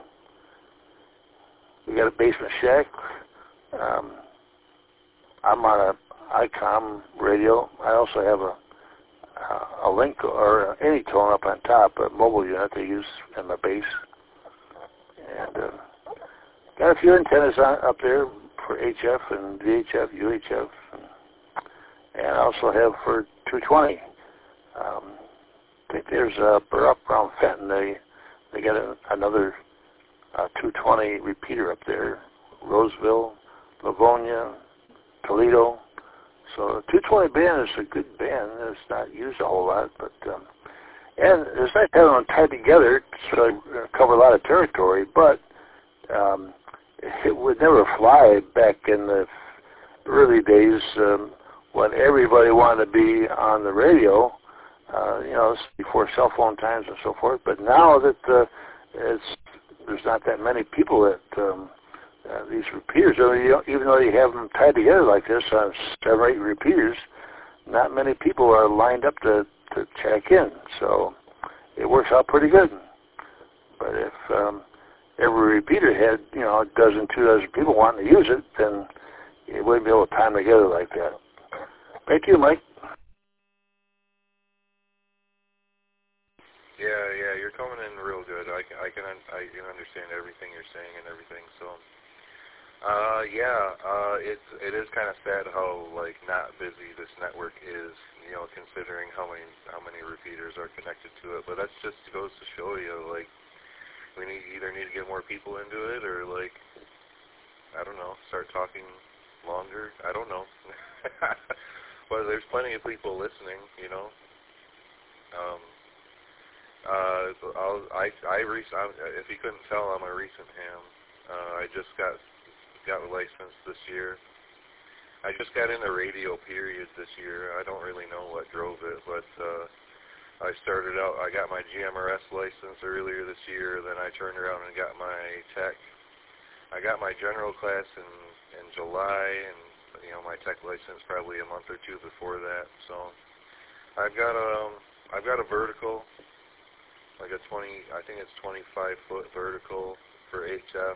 [SPEAKER 1] we got a basement shack. Um, I'm on a ICOM radio. I also have a a link or any tone up on top, a mobile unit they use in my base, and uh, got a few antennas on, up there for H F and V H F, U H F, and, and I also have for two twenty. Um, I think there's a up around Fenton. They they got a, another uh, two twenty repeater up there. Roseville, Livonia, Toledo. So the two twenty band is a good band. It's not used a whole lot, but um, and it's nice having them tied together so they cover a lot of territory. But um, it would never fly back in the early days um, when everybody wanted to be on the radio. Uh, you know, before cell phone times and so forth. But now that uh, it's there's not that many people that um, uh, these repeaters, I mean, you know, even though you have them tied together like this on seven or eight repeaters, not many people are lined up to, to check in. So it works out pretty good. But if um, every repeater had, you know, a dozen, two dozen people wanting to use it, then it wouldn't be able to time together like that. Thank you, Mike.
[SPEAKER 5] Yeah, yeah, you're coming in real good. I can, I can, I can understand everything you're saying and everything. So, uh, yeah, uh, it's, it is kind of sad how like not busy this network is. You know, considering how many, how many repeaters are connected to it. But that's just goes to show you, like, we need either need to get more people into it, or like, I don't know, start talking longer. I don't know. But there's plenty of people listening. You know. Um, Uh, I'll, I, I, rec- I'm, if you couldn't tell, I'm a recent ham. Uh, I just got got licensed this year. I just got in the radio period this year. I don't really know what drove it, but uh, I started out, I got my G M R S license earlier this year, then I turned around and got my tech. I got my general class in, in July, and, you know, my tech license probably a month or two before that. So I've got a, I've got a vertical, like a twenty, I think it's twenty-five foot vertical for H F.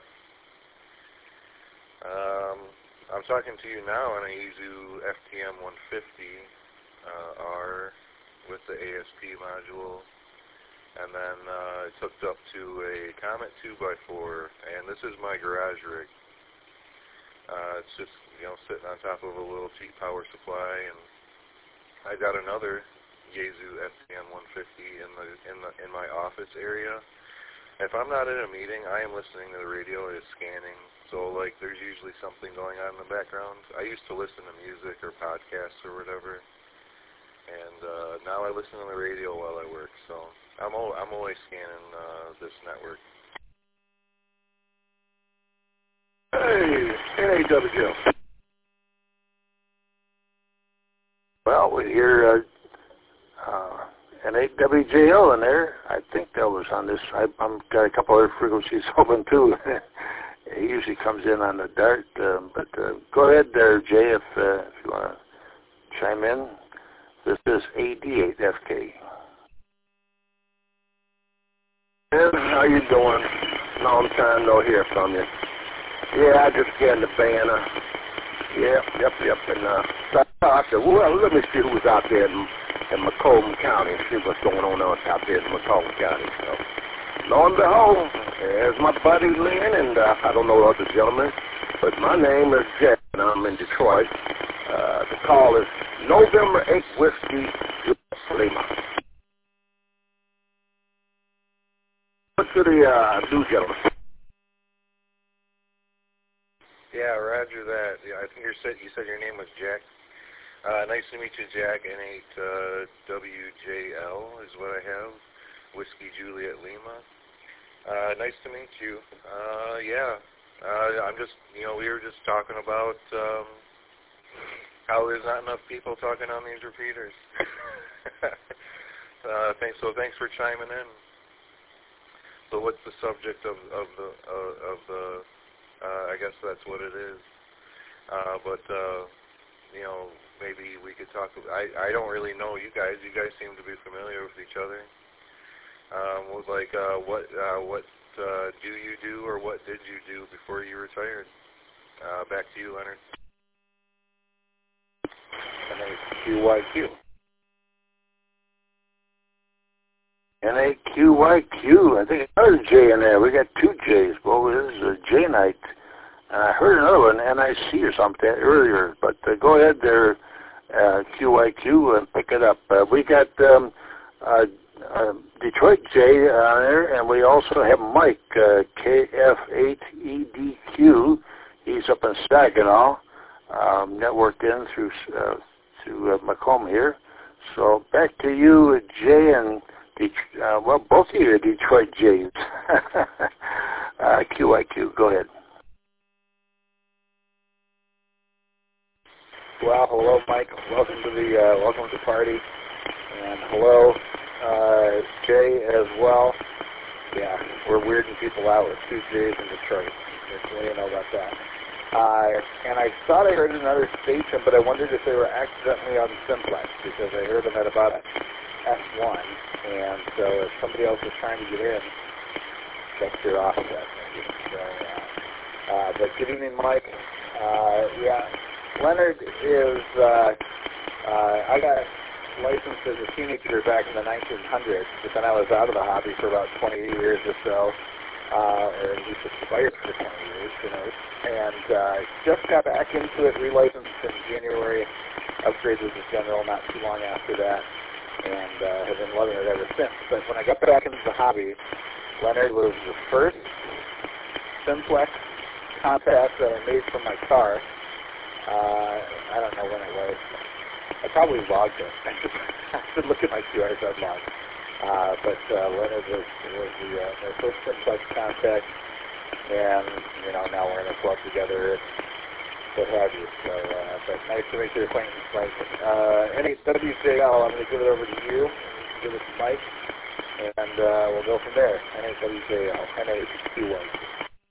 [SPEAKER 5] Um, I'm talking to you now on a Yaesu F T M one fifty uh, R with the A S P module, and then uh, it's hooked up to a Comet two by four, and this is my garage rig. Uh, it's just, you know, sitting on top of a little cheap power supply, and I got another Yaesu F T M one fifty in the in the in my office area. If I'm not in a meeting, I am listening to the radio. It's scanning, so like there's usually something going on in the background. I used to listen to music or podcasts or whatever, and uh, now I listen to the radio while I work. So I'm al- I'm always scanning uh, this network.
[SPEAKER 1] Hey, N A W. Well, we're here uh, uh, N eight W J L in there. I think that was on this. I, I'm got a couple other frequencies open too. He usually comes in on the dart, um, but uh, go ahead there, Jay, if, uh, if you want to chime in. This is A D eight F K.
[SPEAKER 8] Man, how you doing? Long time no hear from you. Yeah, I just got in the banner. Yep, yep, yep. And uh, so I said, well, let me see who's out there in, in Macomb County and see what's going on out there in Macomb County. So, lo and behold, there's my buddy Lynn, and uh, I don't know other gentlemen, but my name is Jack, and I'm in Detroit. Uh, the call is November eighth Whiskey Lima. What to the uh, new gentleman?
[SPEAKER 2] Yeah, roger that. Yeah, I think you said you said your name was Jack. Uh, nice to meet you, Jack. N eight uh, W J L is what I have. Whiskey Juliet Lima. Uh, nice to meet you. Uh, yeah, uh, I'm just, you know, we were just talking about um, how there's not enough people talking on these repeaters. uh, thanks. So thanks for chiming in. So what's the subject of of the uh, of the? Uh, I guess that's what it is. Uh, but, uh, you know, maybe we could talk. I, I don't really know you guys. You guys seem to be familiar with each other. Um, with like, uh, what uh, what uh, do you do or what did you do before you retired? Uh, back to you, Leonard.
[SPEAKER 1] N A Q Y Q. N A Q Y Q. I think another J in there. We got two J's. Well, this is a J night. And I heard another one, N I C or something earlier. But uh, go ahead there, uh, Q Y Q, and pick it up. Uh, we got um, uh, uh, Detroit J on there, and we also have Mike, uh, K F eight E D Q. He's up in Saginaw, um, networked in through, uh, through uh, Macomb here. So back to you, Jay, and Uh, well, both of you are Detroit Jays. uh, Q Y Q, go ahead.
[SPEAKER 3] Well, hello, Mike. Welcome to the uh, welcome to the party, and hello, uh, Jay as well. Yeah, we're weirding people out with two J's in Detroit. Just so you know about that. Uh, and I thought I heard another station, but I wondered if they were accidentally on Simplex because I heard them at about F one. And so if somebody else is trying to get in, check your offset maybe. So, uh, uh, but good evening, Mike. Uh, yeah, Leonard is, uh, uh, I got licensed as a teenager back in the nineteen hundreds, but then I was out of the hobby for about twenty years or so, uh, or at least expired for twenty years, you know, and uh, just got back into it, relicensed in January, upgraded as a general not too long after that, and uh, have been loving it ever since. But when I got back into the hobby, Leonard was the first Simplex contact that I made from my car. Uh, I don't know when it was. I probably logged it. I should look at my Q R code log. Uh, but uh, Leonard was, was the, uh, my first Simplex contact, and you know now we're in a club together and what have you. So, uh, but nice to make your acquaintance, Mike. Uh, N eight W J L, I'm going to give it over to you. Give it to Mike, and uh, we'll go from there. N eight W J L, N eight Q Y Q.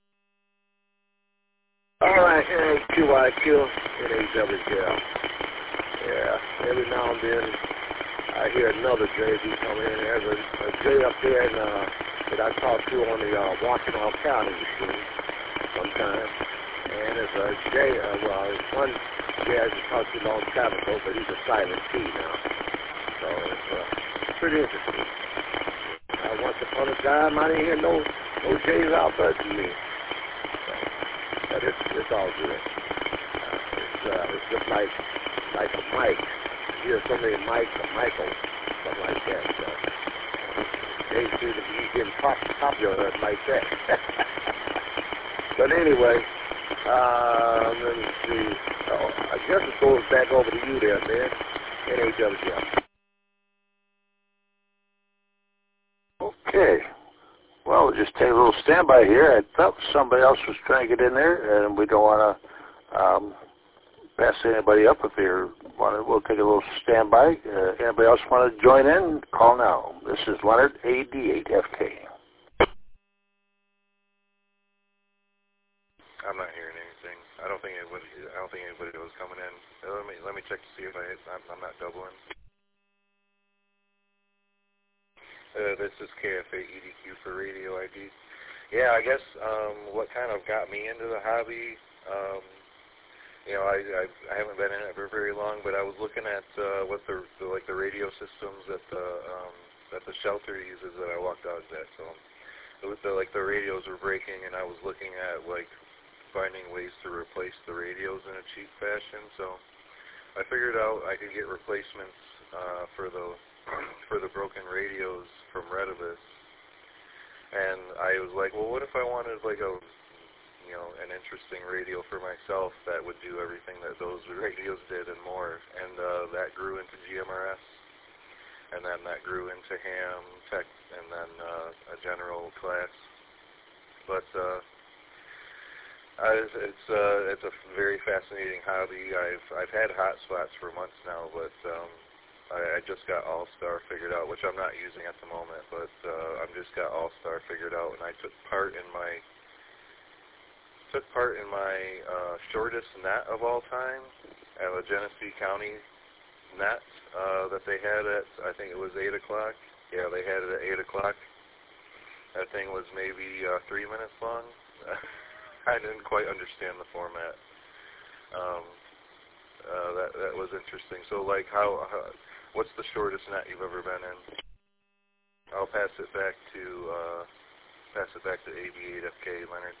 [SPEAKER 8] All right, N eight Q Y Q, N eight W J L. Yeah, every now and then I hear another J B come in. There's a, a J up there in, uh, that I talked to on the uh, Washington County machine sometimes. And there's a J, uh, well, there's one J I just talked to a long time ago, but he's a silent T now. So it's uh, pretty interesting. Uh, once upon a time, I didn't hear no, no J's out there to me. So, but it's, it's all good. Uh, it's, uh, it's just like, like a Mike. You hear so many Mikes or Michael, something like that. So, they seem to be getting popular like that. But anyway, uh, let me see. Oh, I guess it goes back over to you there, man. N A W L.
[SPEAKER 1] Okay. Well, we'll just take a little standby here. I thought somebody else was trying to get in there, and we don't want to um, pass anybody up if they're want to. We'll take a little standby. Uh, anybody else want to join in? Call now. This is Leonard, A D eight F K.
[SPEAKER 9] I'm not hearing anything. I don't think anybody. I don't think anybody was coming in. Uh, Let me let me check to see if I. I'm, I'm not doubling. Uh, this is K F A E D Q for radio I D. Yeah, I guess um, what kind of got me into the hobby. Um, you know, I, I I haven't been in it for very long, but I was looking at uh, what the, the like the radio systems that the um, that the shelter uses that I walk dogs at. So it was the, like the radios were breaking, and I was looking at like finding ways to replace the radios in a cheap fashion. So I figured out I could get replacements uh, for the for the broken radios from Retevis. And I was like, well, what if I wanted like a, you know, an interesting radio for myself that would do everything that those radios did and more. And uh, that grew into G M R S, and then that grew into ham, tech, and then uh, a general class. But uh, I, it's uh, it's a very fascinating hobby. I've I've had hot spots for months now, but um, I, I just got All-Star figured out, which I'm not using at the moment, but uh, I've just got All-Star figured out, and I took part in my took part in my uh, shortest net of all time at a Genesee County net uh, that they had at, I think it was eight o'clock. Yeah, they had it at eight o'clock. That thing was maybe uh, three minutes long. I didn't quite understand the format. Um, uh, that that was interesting. So, like, how, how what's the shortest net you've ever been in? I'll pass it back to uh, pass it back to A B eight F K, Leonard.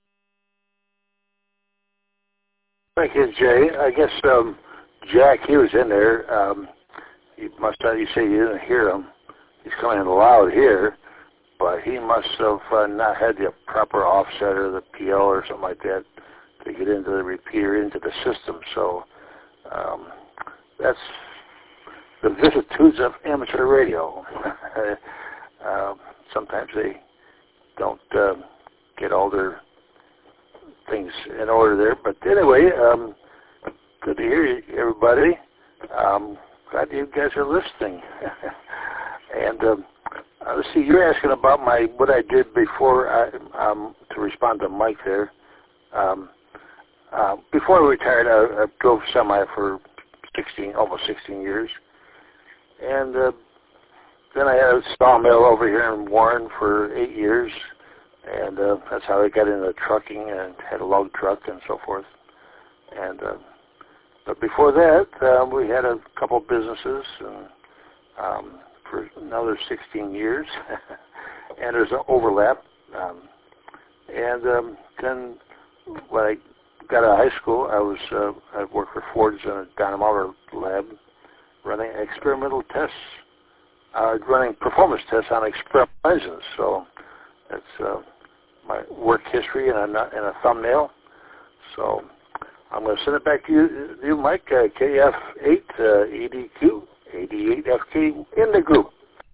[SPEAKER 1] Thank you, Jay. I guess um, Jack, he was in there. Um, you must have, you say you didn't hear him. He's coming in loud here, but he must have uh, not had the proper offset or the P L or something like that to get into the repeater, into the system. So um, that's the vicissitudes of amateur radio. uh, sometimes they don't uh, get all their things in order there. But anyway, um, good to hear you, everybody. Um, glad you guys are listening. and um, uh, let's see, you're asking about my what I did before I, um, to respond to Mike there. Um, uh, before I retired, I, I drove semi for sixteen, almost sixteen years, and uh, then I had a sawmill over here in Warren for eight years. And uh, that's how I got into trucking and had a log truck and so forth. And uh, but before that, uh, we had a couple businesses and, um, for another sixteen years. And there's an overlap. Um, and um, then when I got out of high school, I was uh, I worked for Ford's in a dynamometer lab, running experimental tests, uh, running performance tests on experimental engines. So that's uh, my work history in a, in a thumbnail. So I'm going to send it back to you, you Mike, uh, K F eight uh, E D Q, A D eight F K in the group.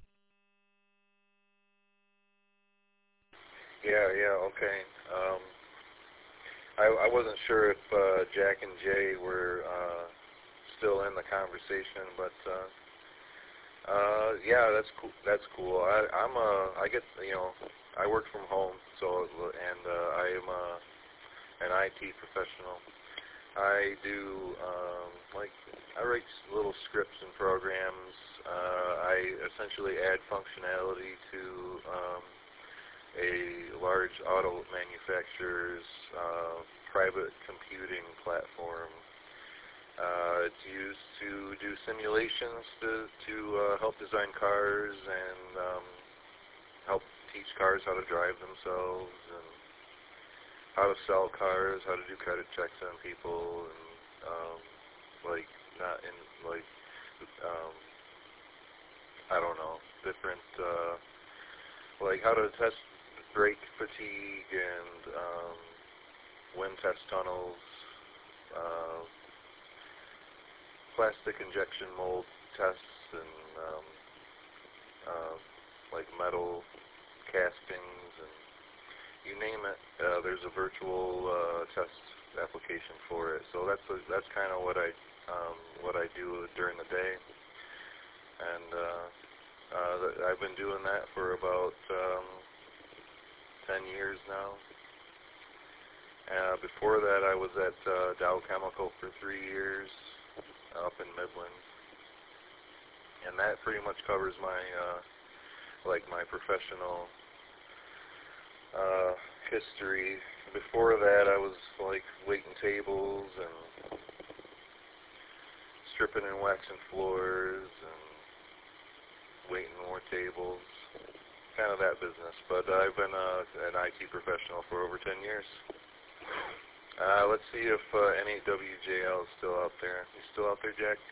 [SPEAKER 9] Yeah, yeah, okay. Um, I, I wasn't sure if uh, Jack and Jay were uh, still in the conversation, but uh, uh, yeah, that's cool. That's cool. I, I'm a, I get, you know, I work from home, so and uh, I am a, an I T professional. I do um, like I write little scripts and programs. Uh, I essentially add functionality to um, a large auto manufacturer's uh, private computing platform. Uh, it's used to do simulations to to uh, help design cars and um, help teach cars how to drive themselves and how to sell cars, how to do credit checks on people, and um, like not in like um, I don't know different uh, like how to test brake fatigue and um, wind test tunnels, uh, plastic injection mold tests, and um, uh, like metal castings, and you name it. Uh, there's a virtual uh, test application for it. So that's that's kind of what I um, what I do during the day, and uh, uh, I've been doing that for about um, ten years now. Uh, before that, I was at uh, Dow Chemical for three years up in Midland, and that pretty much covers my uh, like my professional uh, history. Before that, I was like waiting tables and stripping and waxing floors and waiting more tables, kind of that business. But I've been uh, an I T professional for over ten years. Uh, let's see if uh, N A W J L is still out there. You still out there, Jack?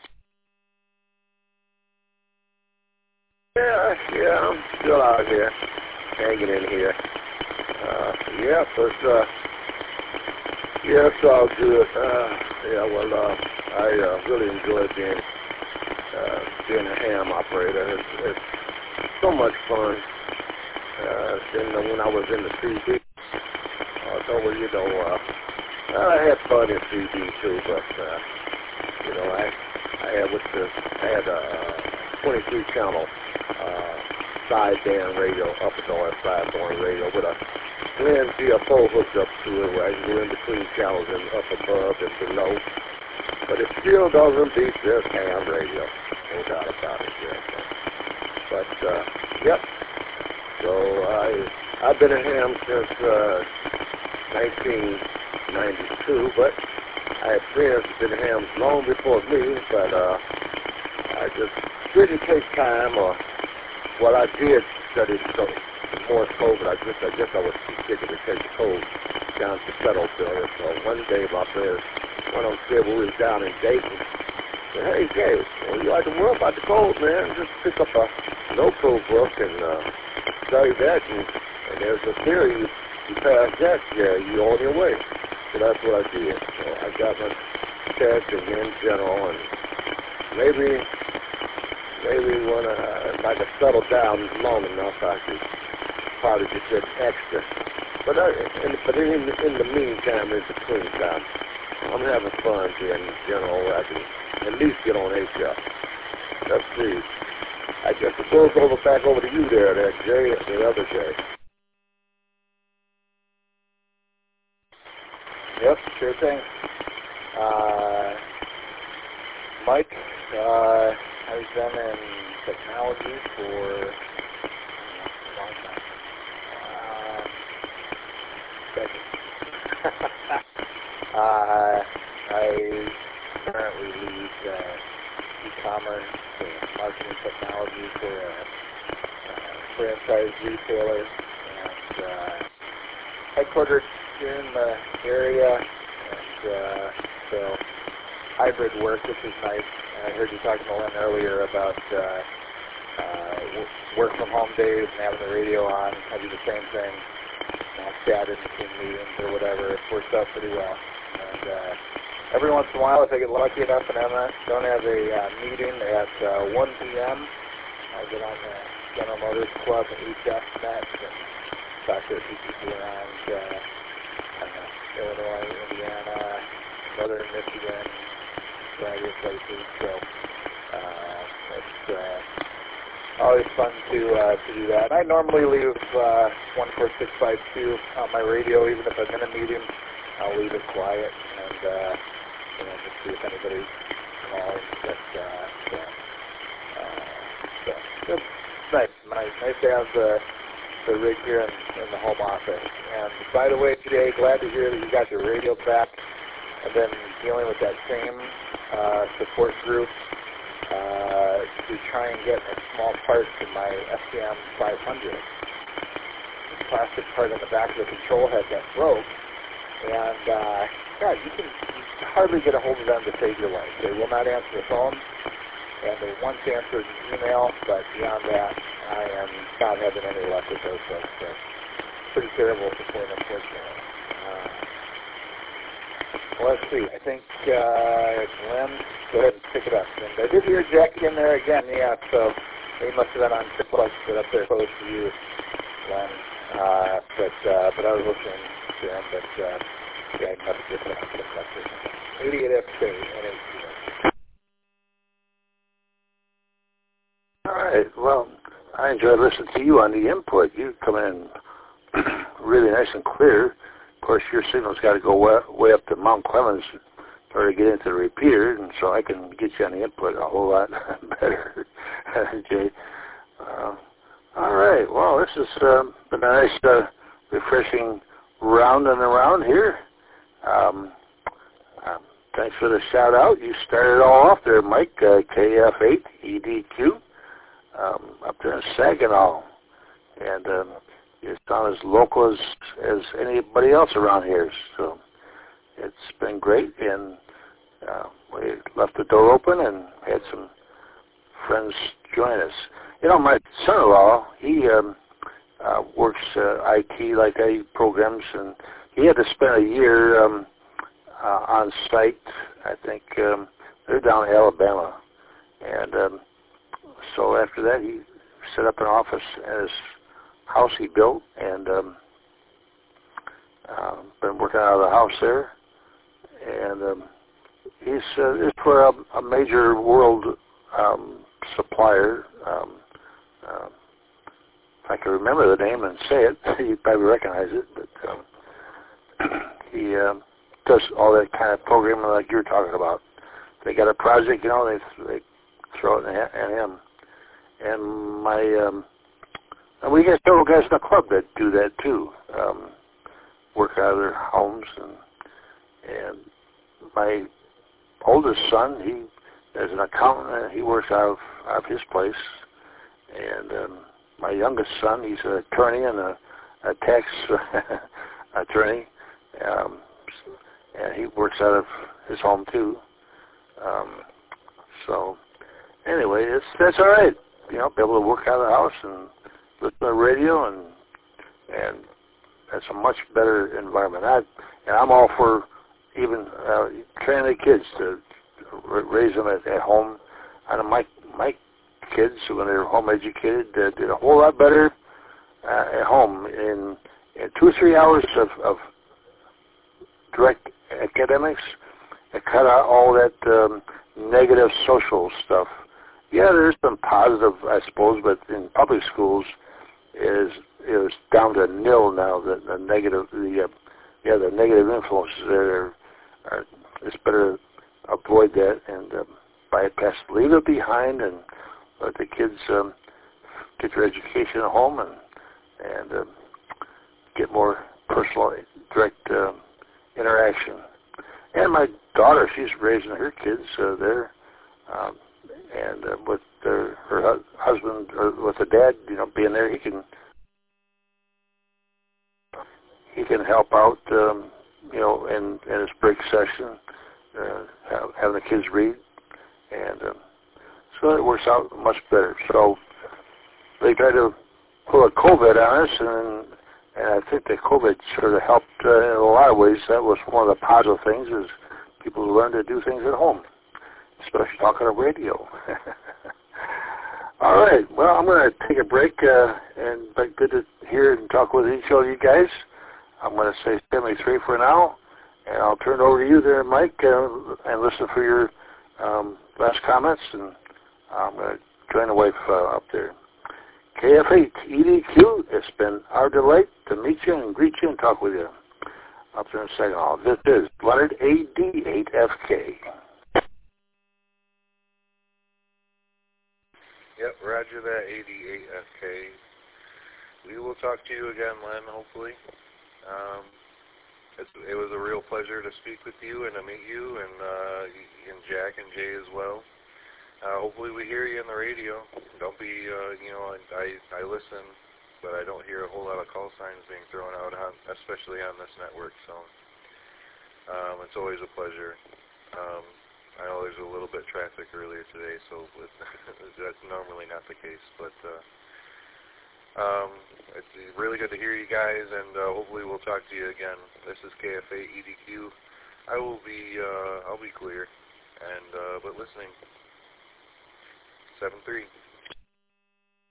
[SPEAKER 8] Yeah, yeah, I'm still out here, hanging in here. Uh, yeah, but, uh, yeah, it's all good. Uh, yeah, well, uh, I uh, really enjoy being, uh, being a ham operator. It's, it's so much fun. Uh, then when I was in the C D, uh, so, well, you know, uh, I had fun in C D too, but, uh, you know, I, I had with the, I had a twenty-three channel, uh, sideband radio, upper north sideband radio with a Glenn G F O hooked up to it where I can go in between channels and up above and below. But it still doesn't beat this ham radio. No doubt about it, yeah. But, uh, yep. So I, I've been a ham since uh, nineteen ninety-two, but I had friends who've been hams long before me, but uh, I just didn't take time, or what I did study so more code, but I just I guess I was too sick to take the code down to Federal Building. So one day my friends, one of them said we was down in Dayton. Said, hey Jay, well, you like to worry about the code, man? Just pick up a no-pro book and uh, study that, and, and there's a theory you, you pass that, yeah, you're on your way. So that's what I did. So I got my tech and in general, and maybe maybe when I, if I could settle down long enough, I could probably get that extra. But I, in, but in, in the meantime, in between time, I'm having fun here in general. I can at least get on H F. Let's see. I guess it goes over back over to you there, there, Jay, the other Jay.
[SPEAKER 3] Yep, sure thing. Uh, Mike, uh, has been in technology for a long time. Uh, uh, I currently lead uh, e-commerce and marketing technology for a uh, franchise retailer, and uh, headquartered here in the area, and uh, so hybrid work, which is nice. And I heard you talking to Lynn earlier about uh, uh, work from home days and having the radio on. I do the same thing. You know, chat in between meetings or whatever. It works out pretty well. And uh, every once in a while, if I get lucky enough and I don't have a uh, meeting at uh, one p.m., I'll get on the General Motors Club and H F net and talk to a few people around uh, uh, Illinois, Indiana, Northern Michigan, a variety of places. So uh, it's uh, always fun to uh, to do that. I normally leave uh, one four six five two on my radio, even if I'm in a meeting. I'll leave it quiet and uh, you know, just see if anybody calls. But uh, so, uh, so it's nice, nice, nice to have the the rig here in, in the home office. And by the way, Jay, glad to hear that you got your radio back. I've been dealing with that same uh, support group uh, to try and get a small part to my S C M five hundred. The plastic part in the back of the control head that broke. And, uh, God, you can hardly get a hold of them to save your life. They will not answer the phone, and they once answered an email, but beyond that, I am not having any luck with those folks. So pretty terrible support, unfortunately. Uh, well, let's see. I think, uh, Glenn, go ahead and pick it up. And I did hear Jack in there again, yeah, so he must have been on triplex, but up there close to you, Glenn. Uh, but, uh, but I was listening to him, but, uh,
[SPEAKER 8] Yeah, I got to get that. That's it. eighty-eight F K, N A C.
[SPEAKER 1] All right. Well, I enjoyed listening to you on the input. You come in really nice and clear. Of course, your signal's got to go way, way up to Mount Clemens in order to get into the repeater, and so I can get you on the input a whole lot better, Jay. Uh, all right. Well, this has uh, been a nice, uh, refreshing round and around here. Um, um, thanks for the shout-out. You started it all off there, Mike, uh, K F eight E D Q. Um, up there in Saginaw, and um, it's not as local as, as anybody else around here, so it's been great, and uh, we left the door open and had some friends join us. You know, my son-in-law, he um, uh, works uh, I T, like I T programs, and he had to spend a year um, uh, on site. I think um, they're down in Alabama, and um, so after that, he set up an office at his house he built, and um, uh, been working out of the house there. And um, he's uh, is for a, a major world um, supplier. Um, uh, if I can remember the name and say it, you'd probably recognize it. But um, he uh, does all that kind of programming like you're talking about. They got a project, you know, they they throw it at him. And my, um, and we got several guys in the club that do that too, um, work out of their homes. And, and my oldest son, he is an accountant, and he works out of, out of his place. And um, my youngest son, he's an attorney and a, a tax attorney, um, and he works out of his home too. Um, so anyway, it's that's all right. You know, be able to work out of the house and listen to the radio, and and that's a much better environment. I, and I'm all for even uh, training the kids to raise them at, at home. I know my my kids, when they were home educated, uh, did a whole lot better uh, at home. In, in two or three hours of, of direct academics, it cut out all that um, negative social stuff. Yeah, there's some positive, I suppose, but in public schools, is is down to nil now. The, the negative, the uh, yeah, the negative influences there are, are. It's better to avoid that and uh, bypass, leave it behind, and let the kids um, get their education at home and and uh, get more personal, direct uh, interaction. And my daughter, she's raising her kids uh, there. Um, And uh, with their, her hu- husband, or with the dad, you know, being there, he can he can help out, um, you know, in, in his break session, uh, have, having the kids read, and um, so it works out much better. So they tried to pull a COVID on us, and and I think that COVID sort of helped uh, in a lot of ways. That was one of the positive things, is people learn to do things at home, especially talking on radio. All right. Well, I'm going to take a break, uh, and but good to hear and talk with each of you guys. I'm going to say seventy-three for now, and I'll turn it over to you there, Mike, uh, and listen for your um, last comments, and I'm going to join the wife uh, up there. K F eight E D Q, it's been our delight to meet you and greet you and talk with you up there in Saginaw. This is Leonard A D eight F K.
[SPEAKER 9] Yep, roger that, eighty-eight F K. We will talk to you again, Len, hopefully. Um, it's, it was a real pleasure to speak with you and to meet you, and uh, and Jack and Jay as well. Uh, hopefully we hear you on the radio. Don't be, uh, you know, I, I listen, but I don't hear a whole lot of call signs being thrown out, on, especially on this network, so um, it's always a pleasure. Um, I know there's a little bit of traffic earlier today, so that's normally not the case. But uh, um, it's really good to hear you guys, and uh, hopefully we'll talk to you again. This is K F A E D Q. I will be, uh, I'll be clear, and uh, but listening. seven three.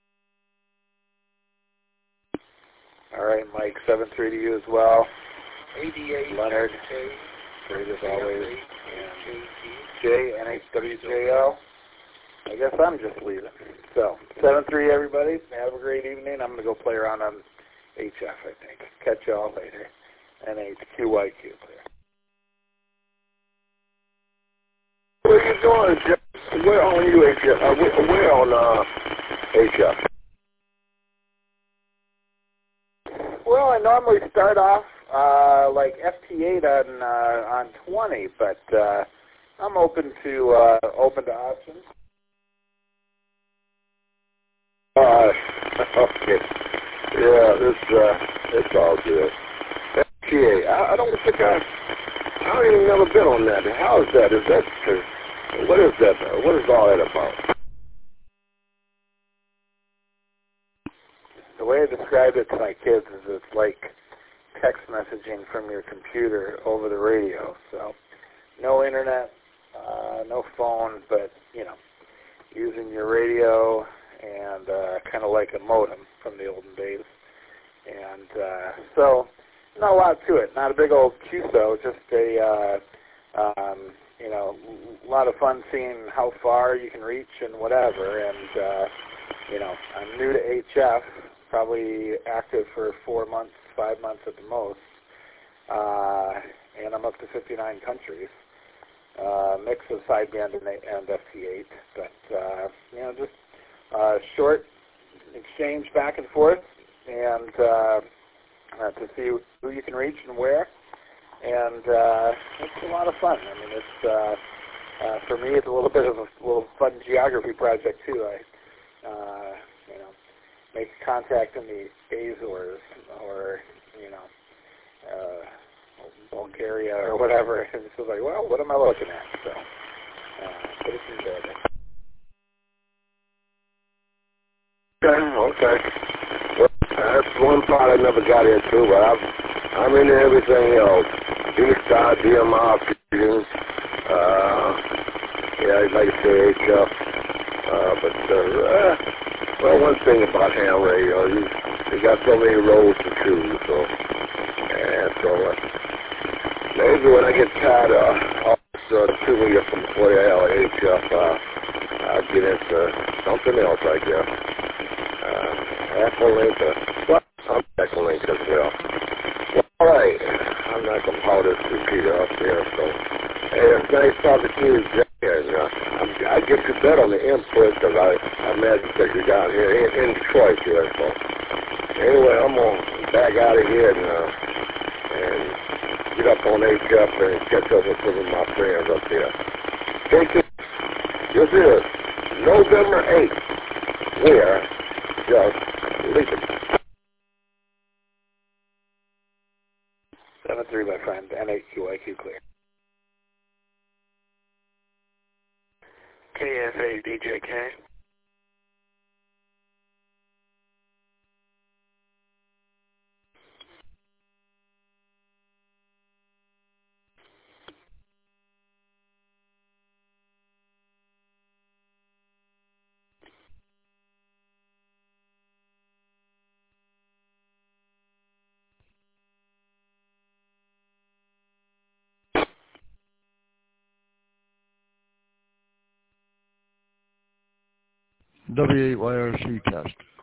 [SPEAKER 3] All right, Mike, seven three to you as well. A D A
[SPEAKER 1] Leonard,
[SPEAKER 3] K,
[SPEAKER 1] great as always, and Jay, N H W J L. I guess I'm just leaving. So, seven three everybody. Have a great evening. I'm going to go play around on H F, I think. Catch y'all later. N H Q Y Q clear.
[SPEAKER 8] What are you doing, Jeff? Where on you, H F? Uh, where, where on uh, H F?
[SPEAKER 1] Well, I normally start off uh, like F T eight on uh, on twenty, but uh, I'm open to uh, open to options.
[SPEAKER 8] Uh, okay. Yeah, it's uh, it's all good. F T eight. I, I don't think I. I don't even never been on that. How is that? Is that? Uh, what is that? Uh, what is all that about?
[SPEAKER 1] The way I describe it to my kids is it's like text messaging from your computer over the radio. So no internet, uh, no phone, but, you know, using your radio and uh, kind of like a modem from the olden days. And uh, so not a lot to it. Not a big old Q S O, just a, uh, um, you know, a lot of fun seeing how far you can reach and whatever. And, uh, you know, I'm new to H F. Probably active for four months, five months at the most, uh, and I'm up to fifty-nine countries. Uh, mix of sideband and, and F T eight, but uh, you know, just uh, short exchange back and forth, and uh, uh, to see who you can reach and where, and uh, it's a lot of fun. I mean, it's uh, uh, for me, it's a little bit of a little fun geography project too. I, uh, you know. Make contact in the Azores or, you know, uh, Bulgaria or whatever. And it's like, well, what am I looking at? So, uh, but it's enjoyable.
[SPEAKER 8] Okay, okay. Well, that's one part I never got into, but I'm, I'm into everything else. D-Star, D M R, fusion, uh, yeah, I'd like to say H F, uh, but, uh, uh well, one thing about ham radio, you, you got so many roads to choose, so, and so, uh, maybe when I get tired of all this uh, tuning you from forty L H F, uh, I'll get into something else, I guess. Uh, Echolink, uh, well, I'm Echolink as well. Well, all right, I'm not going to hold this repeater up there, so, hey, it's nice talking to you, Jay. And, uh, I'm, I get you better on the input because I, I imagine that you're down here in, in Detroit here. So anyway, I'm going to back out of here and, uh, and get up on H F and catch up with some of my friends up there. Take it. This is November eighth. We're just leaving.
[SPEAKER 1] seven three, my friend. N H Q I Q clear.
[SPEAKER 10] K F A D J K.
[SPEAKER 11] W eight Y R C test.